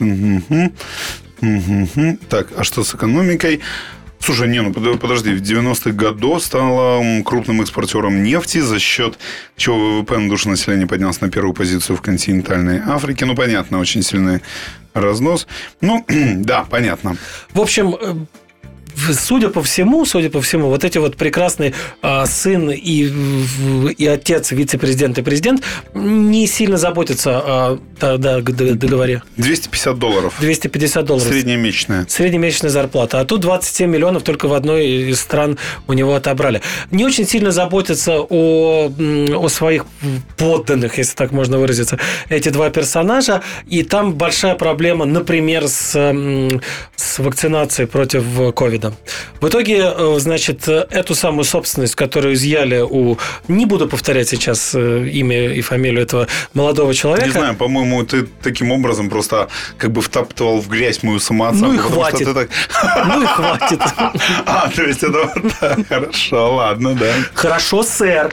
Так, а что с экономикой? Слушай, подожди, в 90-х годах стала крупным экспортером нефти, за счет чего ВВП на душу населения поднялся на первую позицию в континентальной Африке. Понятно, очень сильный разнос. Да, понятно. В общем, судя по всему, вот эти вот прекрасные сын и отец, вице-президент и президент не сильно заботятся о договоре. $250. $250. Среднемесячная зарплата. А тут 27 миллионов только в одной из стран у него отобрали. Не очень сильно заботятся о своих подданных, если так можно выразиться, эти два персонажа. И там большая проблема, например, с вакцинацией против ковида. В итоге, значит, эту самую собственность, которую изъяли не буду повторять сейчас имя и фамилию этого молодого человека. Не знаю, по-моему, ты таким образом просто как бы втаптывал в грязь мою самооценку. Ну и хватит. То есть это вот так. Хорошо, ладно, да. Хорошо, сэр.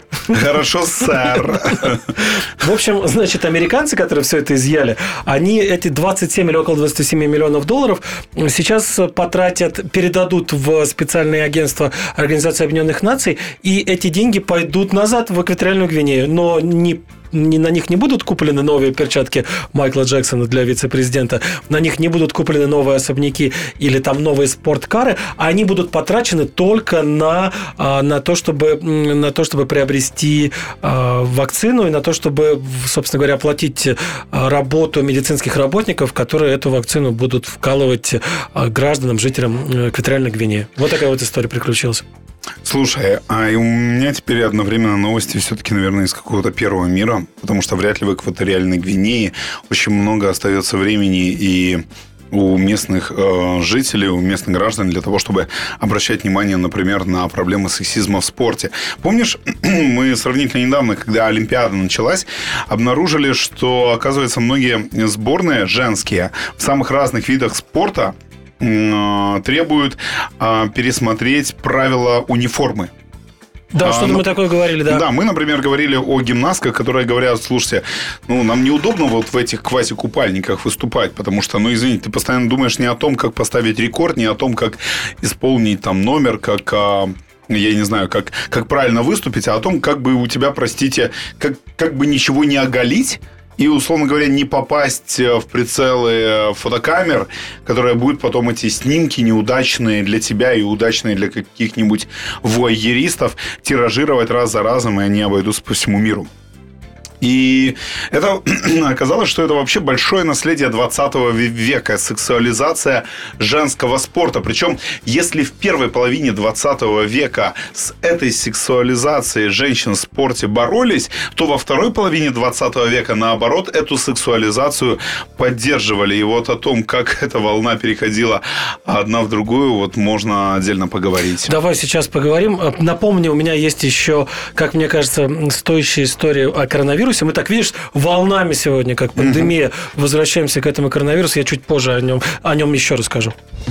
В общем, значит, американцы, которые все это изъяли, они эти 27 или около 27 миллионов долларов сейчас передадут в специальное агентство Организации Объединенных Наций, и эти деньги пойдут назад в Экваториальную Гвинею, но на них не будут куплены новые перчатки Майкла Джексона для вице-президента, на них не будут куплены новые особняки или там новые спорткары, а они будут потрачены только на то, чтобы приобрести вакцину и на то, чтобы, собственно говоря, оплатить работу медицинских работников, которые эту вакцину будут вкалывать гражданам, жителям Экваториальной Гвинеи. Вот такая вот история приключилась. Слушай, а у меня теперь одновременно новости все-таки, наверное, из какого-то первого мира, потому что вряд ли в Экваториальной Гвинее очень много остается времени и у местных жителей, у местных граждан для того, чтобы обращать внимание, например, на проблемы сексизма в спорте. Помнишь, мы сравнительно недавно, когда Олимпиада началась, обнаружили, что, оказывается, многие сборные женские в самых разных видах спорта требуют пересмотреть правила униформы. Да, что-то мы такое говорили, да. Да, мы, например, говорили о гимнастках, которые говорят: слушайте, нам неудобно вот в этих квази-купальниках выступать, потому что, извините, ты постоянно думаешь не о том, как поставить рекорд, не о том, как исполнить там номер, как... я не знаю, как правильно выступить, а о том, как бы у тебя, простите, как бы ничего не оголить и, условно говоря, не попасть в прицелы фотокамер, которые будут потом эти снимки неудачные для тебя и удачные для каких-нибудь вуайеристов тиражировать раз за разом, и они обойдутся по всему миру. И это оказалось, что это вообще большое наследие 20 века, сексуализация женского спорта. Причем, если в первой половине 20 века с этой сексуализацией женщин в спорте боролись, то во второй половине 20 века, наоборот, эту сексуализацию поддерживали. И вот о том, как эта волна переходила одна в другую, вот можно отдельно поговорить. Давай сейчас поговорим. Напомню, у меня есть еще, как мне кажется, стоящая история о коронавирусе. Мы так, видишь, волнами сегодня, как пандемия, возвращаемся к этому коронавирусу. Я чуть позже о нем еще расскажу.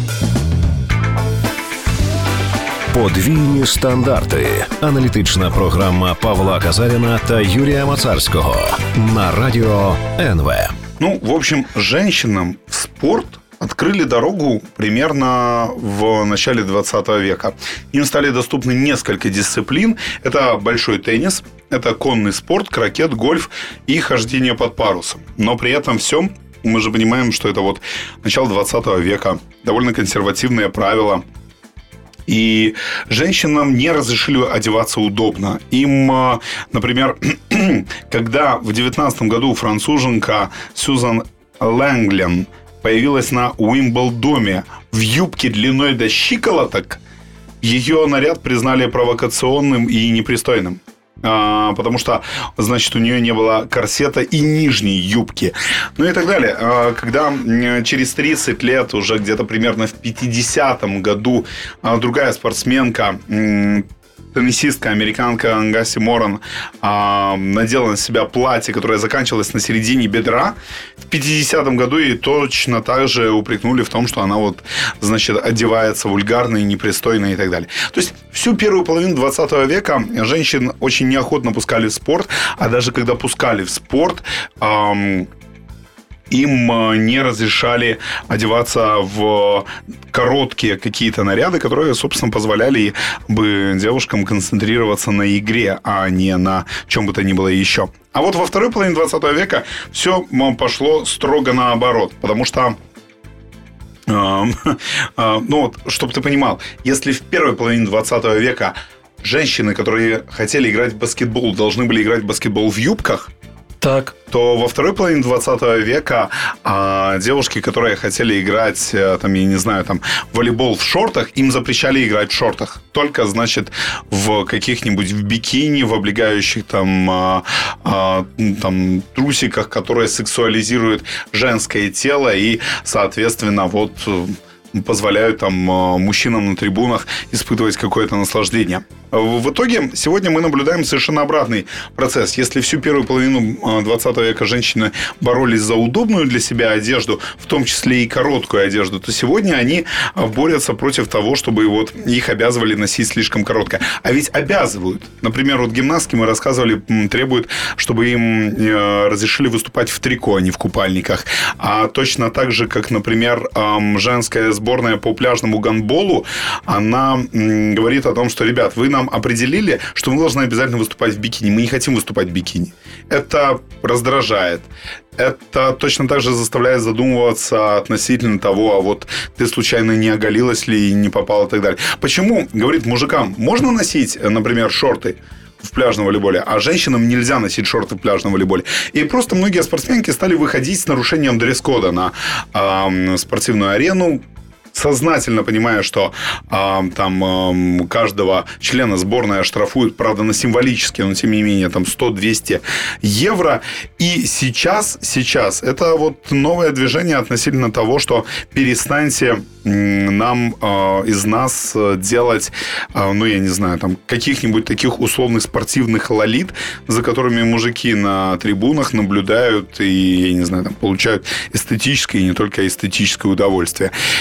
Подвійні стандарти. Аналітична програма Павла Казаріна та Юрія Мацарського на радіо НВ. В общем, женщинам в спорт открыли дорогу примерно в начале 20 века. Им стали доступны несколько дисциплин. Это большой теннис, это конный спорт, крокет, гольф и хождение под парусом. Но при этом всем мы же понимаем, что это вот начало 20 века, довольно консервативные правила. И женщинам не разрешили одеваться удобно. Им, например, когда в 19 году француженка Сюзан Лэнглен появилась на Уимблдоне в юбке длиной до щиколоток, ее наряд признали провокационным и непристойным. Потому что, значит, у нее не было корсета и нижней юбки. И так далее. Когда через 30 лет, уже где-то примерно в 50-м году, другая спортсменка, теннисистка, американка Ангаси Моран, надела на себя платье, которое заканчивалось на середине бедра. В 50-м году ей точно так же упрекнули в том, что она одевается вульгарно и непристойно и так далее. То есть всю первую половину 20 века женщин очень неохотно пускали в спорт, а даже когда пускали в спорт, им не разрешали одеваться в короткие какие-то наряды, которые, собственно, позволяли бы девушкам концентрироваться на игре, а не на чем бы то ни было еще. А вот во второй половине 20 века все пошло строго наоборот, потому что чтобы ты понимал, если в первой половине 20 века женщины, которые хотели играть в баскетбол, должны были играть в баскетбол в юбках, так, то во второй половине 20 века девушки, которые хотели играть, в волейбол в шортах, им запрещали играть в шортах. Только, значит, в каких-нибудь в бикини, в облегающих трусиках, которые сексуализируют женское тело и, соответственно, позволяют мужчинам на трибунах испытывать какое-то наслаждение. В итоге сегодня мы наблюдаем совершенно обратный процесс. Если всю первую половину 20 века женщины боролись за удобную для себя одежду, в том числе и короткую одежду, то сегодня они борются против того, чтобы их обязывали носить слишком короткое. А ведь обязывают. Например, гимнастки, мы рассказывали, требуют, чтобы им разрешили выступать в трико, а не в купальниках. А точно так же, как, например, женская сборная по пляжному гандболу, она говорит о том, что, ребят, вы нам определили, что мы должны обязательно выступать в бикини. Мы не хотим выступать в бикини. Это раздражает. Это точно так же заставляет задумываться относительно того, ты случайно не оголилась ли и не попала и так далее. Почему, говорит, мужикам можно носить, например, шорты в пляжном волейболе, а женщинам нельзя носить шорты в пляжном волейболе? И просто многие спортсменки стали выходить с нарушением дресс-кода на спортивную арену, сознательно понимая, что каждого члена сборной оштрафуют, правда, на символические, но тем не менее 100-200 евро. И сейчас это новое движение относительно того, что перестаньте нам из нас делать, каких-нибудь таких условных спортивных лолит, за которыми мужики на трибунах наблюдают и, получают эстетическое и не только эстетическое удовольствие. И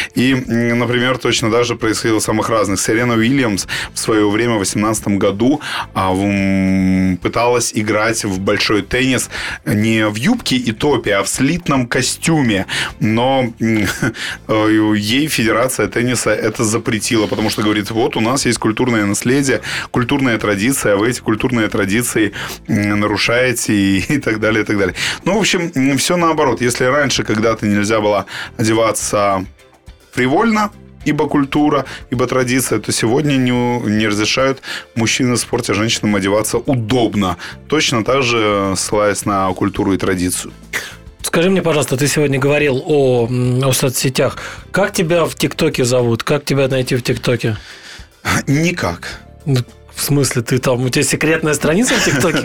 например, точно так же происходило в самых разных. Серена Уильямс в свое время, в 2018 году, пыталась играть в большой теннис не в юбке и топе, а в слитном костюме. Но ей Федерация тенниса это запретила, потому что говорит, вот у нас есть культурное наследие, культурная традиция, а вы эти культурные традиции нарушаете и так далее, и так далее. Ну, в общем, все наоборот. Если раньше когда-то нельзя было одеваться фривольно, ибо культура, ибо традиция, то сегодня не разрешают мужчинам в спорте, женщинам одеваться удобно. Точно так же ссылаясь на культуру и традицию. Скажи мне, пожалуйста, ты сегодня говорил о соцсетях. Как тебя в ТикТоке зовут? Как тебя найти в ТикТоке? Никак. В смысле, ты там, у тебя секретная страница в ТикТоке?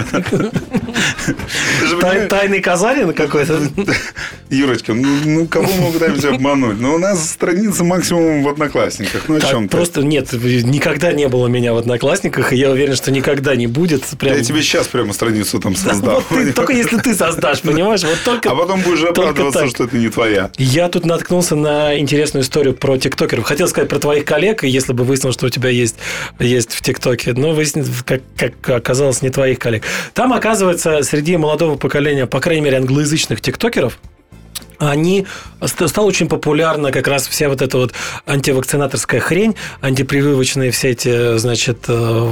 Тайный Казарин какой-то? Юрочка, кого мы пытаемся обмануть? У нас страница максимум в Одноклассниках. Ну, о чем ты? Просто нет, никогда не было меня в Одноклассниках, и я уверен, что никогда не будет. Я тебе сейчас прямо страницу там создам. Только если ты создашь, понимаешь? А потом будешь оправдываться, что это не твоя. Я тут наткнулся на интересную историю про тиктокеров. Хотел сказать про твоих коллег, если бы выяснилось, что у тебя есть в ТикТоке. Но как оказалось, не твоих коллег. Там, оказывается, среди молодого поколения, по крайней мере, англоязычных тиктокеров, стала очень популярна как раз вся вот эта вот антивакцинаторская хрень, антипрививочные все эти, значит,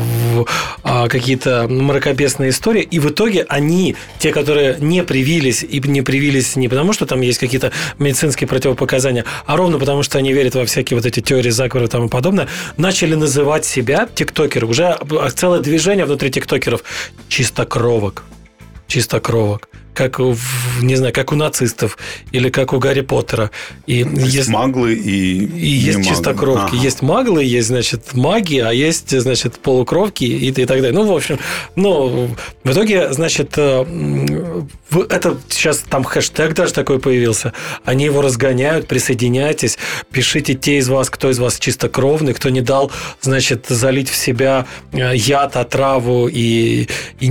какие-то мракобесные истории. И в итоге они, те, которые не привились, и не привились не потому, что там есть какие-то медицинские противопоказания, а ровно потому, что они верят во всякие вот эти теории заговора и тому подобное, начали называть себя, тиктокеры, уже целое движение внутри тиктокеров, чистокровок. Как, не знаю, как у нацистов или как у Гарри Поттера. Есть маглы и есть чистокровки. Ага. Есть маглы, есть, значит, маги, а есть, значит, полукровки и так далее. Ну, в общем, в итоге, значит, это сейчас там хэштег даже такой появился. Они его разгоняют, присоединяйтесь, пишите те из вас, кто из вас чистокровный, кто не дал, значит, залить в себя яд, отраву и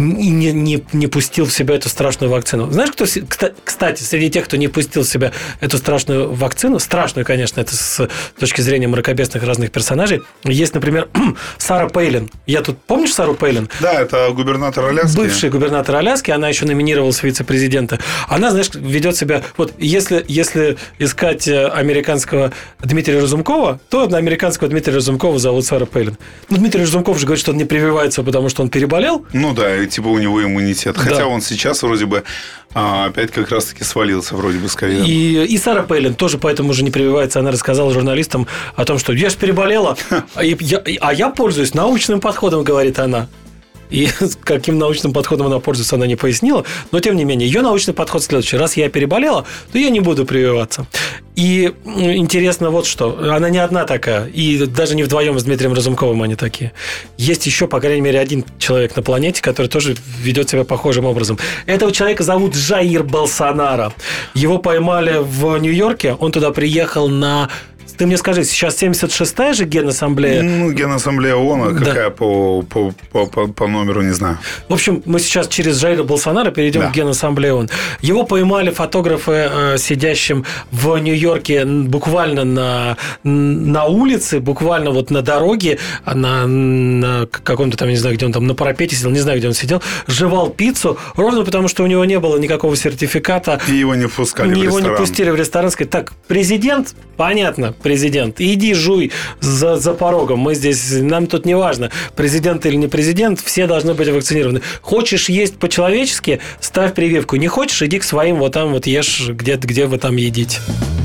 не пустил в себя эту страшную вакцину. Знаешь, кто, кстати, среди тех, кто не пустил в себя эту страшную вакцину, страшную, конечно, это с точки зрения мракобесных разных персонажей, есть, например, Сара Пейлин. Помнишь Сару Пейлин? Да, это губернатор Аляски. Бывший губернатор Аляски, она еще номинировалась в вице-президента. Она, знаешь, ведет себя... Вот если искать американского Дмитрия Разумкова, то американского Дмитрия Разумкова зовут Сара Пейлин. Дмитрий Разумков же говорит, что он не прививается, потому что он переболел. Ну да, и типа у него иммунитет. Хотя он сейчас вроде бы опять как раз-таки свалился вроде бы с ковидом. И Сара Пейлин тоже поэтому уже не прививается. Она рассказала журналистам о том, что я же переболела, а я пользуюсь научным подходом, говорит она. И каким научным подходом она пользуется, она не пояснила. Но, тем не менее, ее научный подход следующий. Раз я переболела, то я не буду прививаться. И интересно вот что. Она не одна такая. И даже не вдвоем с Дмитрием Разумковым они такие. Есть еще, по крайней мере, один человек на планете, который тоже ведет себя похожим образом. Этого человека зовут Жаир Болсонаро. Его поймали в Нью-Йорке. Он туда приехал на... Ты мне скажи, сейчас 76-я же Генассамблея? Генассамблея ООН, какая по номеру, не знаю. В общем, мы сейчас через Жаира Болсонаро перейдем к Генассамблее ООН. Его поймали фотографы, сидящим в Нью-Йорке буквально на улице, буквально вот на дороге, на каком-то там, не знаю, где он там, на парапете сидел, не знаю, где он сидел, жевал пиццу, ровно потому, что у него не было никакого сертификата. И его не впускали в ресторан. Его не пустили в ресторан. Сказать, так, президент, понятно, президент, иди жуй за порогом. Мы здесь, нам тут не важно, президент или не президент, все должны быть вакцинированы. Хочешь есть по-человечески, ставь прививку. Не хочешь, иди к своим, вот там вот ешь, где вы там едите.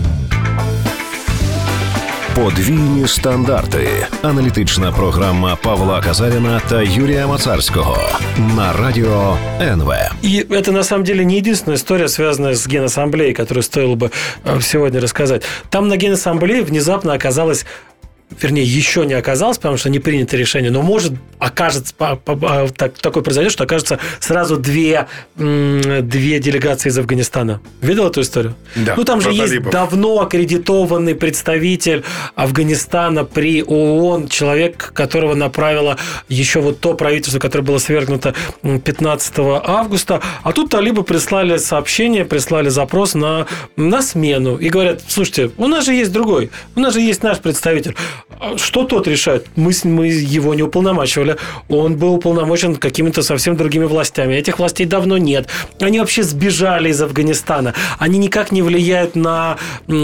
Подвійні стандарти. Аналітична програма Павла Казаріна та Юрія Мацарського на радио НВ. И это, на самом деле, не единственная история, связанная с Генассамблеей, которую стоило бы сегодня рассказать. Там на Генассамблее внезапно оказалось вернее, еще не оказалось, потому что не принято решение, но может окажется, такое произойдет, что окажется сразу две делегации из Афганистана. Видел эту историю? Да. Ну, там же есть давно аккредитованный представитель Афганистана при ООН, человек, которого направило еще вот то правительство, которое было свергнуто 15 августа. А тут талибы прислали сообщение, прислали запрос на смену. И говорят, слушайте, у нас же есть другой, у нас же есть наш представитель. Что тот решает? Мы его не уполномачивали. Он был уполномочен какими-то совсем другими властями. Этих властей давно нет. Они вообще сбежали из Афганистана. Они никак не влияют на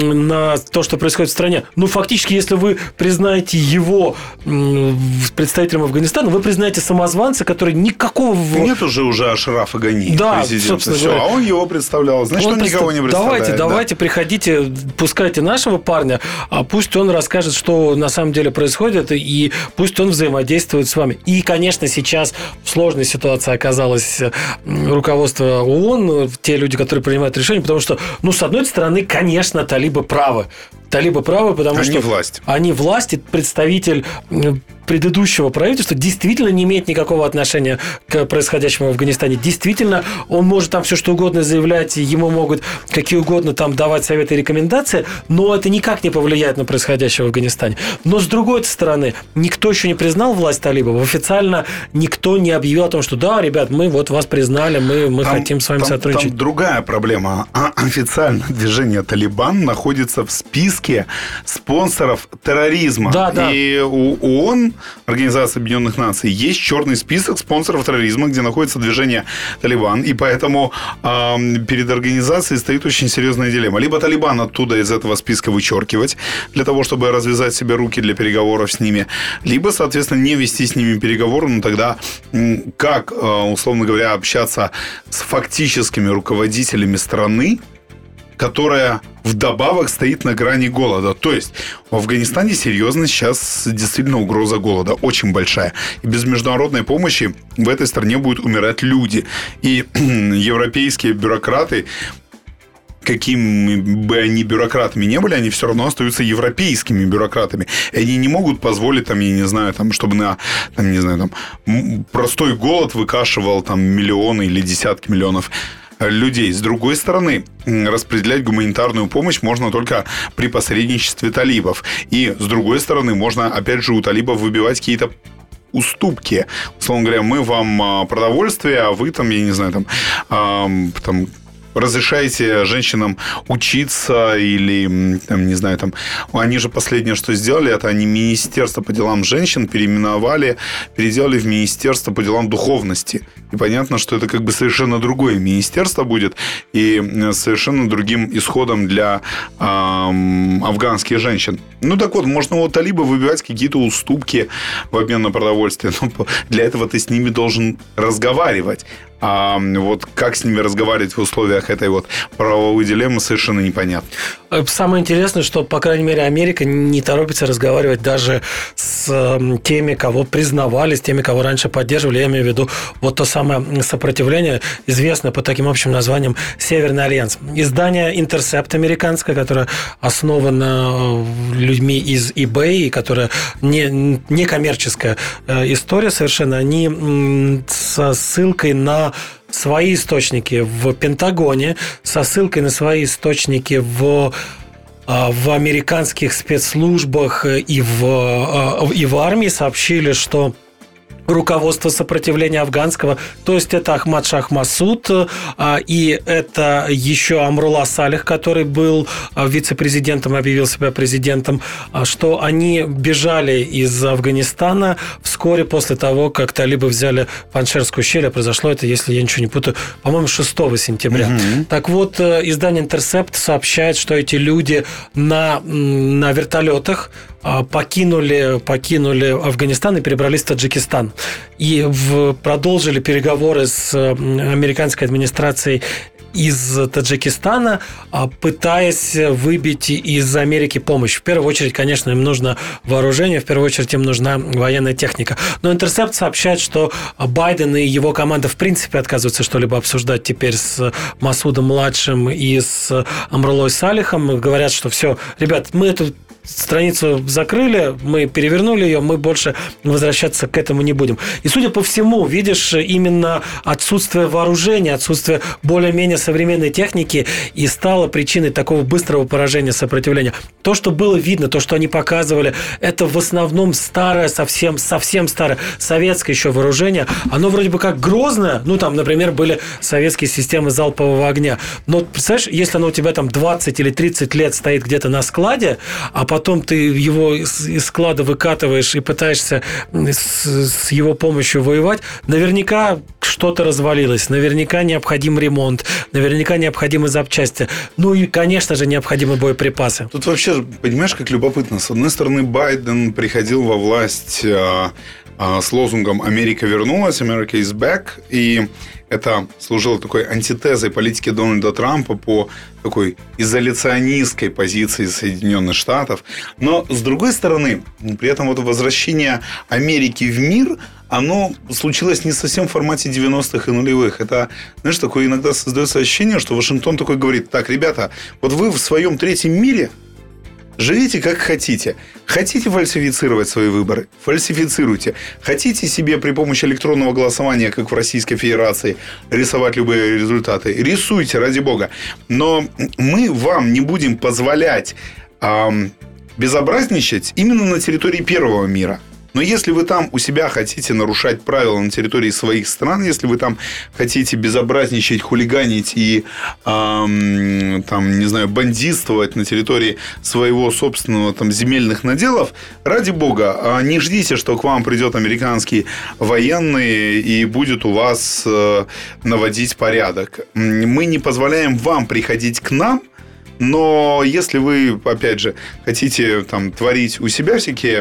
то, что происходит в стране. Ну, фактически, если вы признаете его представителем Афганистана, вы признаете самозванца, который никакого... Нет уже Ашрафа Гани, да, президента. Все, а он его представлял. Значит, он никого не представляет. Давайте, приходите, пускайте нашего парня, а пусть он расскажет, что на самом деле происходит, и пусть он взаимодействует с вами. И, конечно, сейчас в сложной ситуации оказалось руководство ООН, те люди, которые принимают решения, потому что, с одной стороны, конечно, талибы правы. Потому что... Они власть, и представитель предыдущего правительства действительно не имеет никакого отношения к происходящему в Афганистане. Действительно, он может там все что угодно заявлять, ему могут какие угодно там давать советы и рекомендации, но это никак не повлияет на происходящее в Афганистане. Но, с другой стороны, никто еще не признал власть талибов. Официально никто не объявил о том, что да, ребят, мы вот вас признали, мы хотим с вами сотрудничать. Там другая проблема. Официально движение «Талибан» находится в списке спонсоров терроризма. Да. И у ООН, Организация Объединенных Наций, есть черный список спонсоров терроризма, где находится движение «Талибан». И поэтому перед организацией стоит очень серьезная дилемма. Либо «Талибан» оттуда из этого списка вычеркивать, для того, чтобы развязать себе руки для переговоров с ними, либо, соответственно, не вести с ними переговоры, но тогда как, условно говоря, общаться с фактическими руководителями страны, которая вдобавок стоит на грани голода. То есть в Афганистане серьезно сейчас действительно угроза голода, очень большая. И без международной помощи в этой стране будут умирать люди. И европейские бюрократы, какими бы они бюрократами не были, они все равно остаются европейскими бюрократами. И они не могут позволить, чтобы на простой голод выкашивал миллионы или десятки миллионов людей. С другой стороны, распределять гуманитарную помощь можно только при посредничестве талибов. И, с другой стороны, можно, опять же, у талибов выбивать какие-то уступки. Условно говоря, мы вам продовольствие, а вы разрешаете женщинам учиться или, они же последнее, что сделали, это они Министерство по делам женщин переделали в Министерство по делам духовности. И понятно, что это совершенно другое министерство будет и совершенно другим исходом для афганских женщин. Так вот, можно у талибов выбивать какие-то уступки в обмен на продовольствие, но для этого ты с ними должен разговаривать. А вот как с ними разговаривать в условиях этой правовой дилеммы, совершенно непонятно. Самое интересное, что, по крайней мере, Америка не торопится разговаривать даже с теми, кого признавали, с теми, кого раньше поддерживали. Я имею в виду то самое сопротивление, известное под таким общим названием «Северный альянс». Издание «Интерсепт» американское, которое основано людьми из eBay, которое не коммерческая история совершенно, они со ссылкой на свои источники в Пентагоне, со ссылкой на свои источники в американских спецслужбах и в армии сообщили, что руководство сопротивления афганского, то есть это Ахмад Шах Масуд и это еще Амрулла Салих, который был вице-президентом, объявил себя президентом, что они бежали из Афганистана вскоре после того, как талибы взяли Паншерскую щель. Произошло это, если я ничего не путаю, по-моему, 6 сентября. Mm-hmm. Так вот, издание «Интерсепт» сообщает, что эти люди на вертолетах покинули Афганистан и перебрались в Таджикистан. И продолжили переговоры с американской администрацией из Таджикистана, пытаясь выбить из Америки помощь. В первую очередь, конечно, им нужно вооружение, в первую очередь им нужна военная техника. Но «Интерсепт» сообщает, что Байден и его команда в принципе отказываются что-либо обсуждать теперь с Масудом-младшим и с Амруллой Салихом. Говорят, что все, ребят, мы эту страницу закрыли, мы перевернули ее, мы больше возвращаться к этому не будем. И, судя по всему, видишь, именно отсутствие вооружения, отсутствие более-менее современной техники и стало причиной такого быстрого поражения сопротивления. То, что было видно, то, что они показывали, это в основном старое, совсем старое, советское еще вооружение. Оно вроде бы как грозное. Ну, там, например, были советские системы залпового огня. Но, представляешь, если оно у тебя там 20 или 30 лет стоит где-то на складе, а потом ты его из склада выкатываешь и пытаешься с его помощью воевать, наверняка что-то развалилось, наверняка необходим ремонт, наверняка необходимы запчасти. Ну и, конечно же, необходимы боеприпасы. Тут вообще, понимаешь, как любопытно. С одной стороны, Байден приходил во власть с лозунгом «Америка вернулась», «America is back», и это служило такой антитезой политики Дональда Трампа по такой изоляционистской позиции Соединенных Штатов. Но, с другой стороны, при этом вот возвращение Америки в мир, оно случилось не совсем в формате 90-х и нулевых. Это, знаешь, такое иногда создается ощущение, что Вашингтон такой говорит: так, ребята, вот вы в своем третьем мире живите как хотите. Хотите фальсифицировать свои выборы? Фальсифицируйте. Хотите себе при помощи электронного голосования, как в Российской Федерации, рисовать любые результаты? Рисуйте, ради бога. Но мы вам не будем позволять безобразничать именно на территории первого мира. Но если вы там у себя хотите нарушать правила на территории своих стран, если вы там хотите безобразничать, хулиганить и там, не знаю, бандитствовать на территории своего собственного там земельных наделов, ради бога, не ждите, что к вам придет американский военный и будет у вас наводить порядок. Мы не позволяем вам приходить к нам. Но если вы, опять же, хотите там творить у себя всякие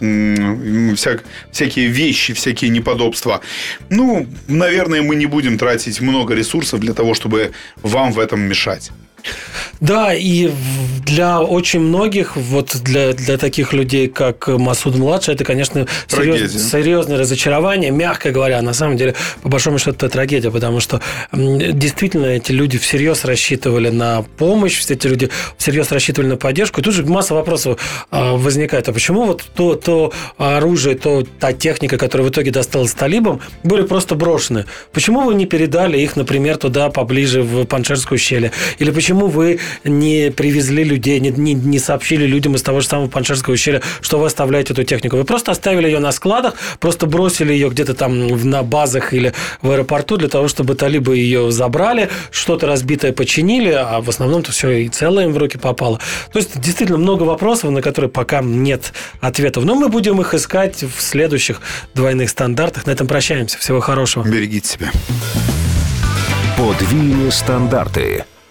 вещи, всякие неподобства, ну, наверное, мы не будем тратить много ресурсов для того, чтобы вам в этом мешать. Да, и для очень многих, вот для таких людей, как Масуд-младший, это, конечно, серьезное разочарование, мягко говоря. На самом деле, по большому счету, это трагедия, потому что действительно эти люди всерьез рассчитывали на помощь, все эти люди всерьез рассчитывали на поддержку. И тут же масса вопросов возникает. А почему вот то оружие, та техника, которая в итоге досталась талибам, были просто брошены? Почему вы не передали их, например, туда поближе, в Панжшерское ущелье? Или почему вы не привезли людей, не сообщили людям из того же самого Панжшерского ущелья, что вы оставляете эту технику? Вы просто оставили ее на складах, просто бросили ее где-то там на базах или в аэропорту для того, чтобы талибы ее забрали, что-то разбитое починили, а в основном-то все и целое им в руки попало. То есть, действительно, много вопросов, на которые пока нет ответов. Но мы будем их искать в следующих двойных стандартах. На этом прощаемся. Всего хорошего. Берегите себя. Подвійні стандарти.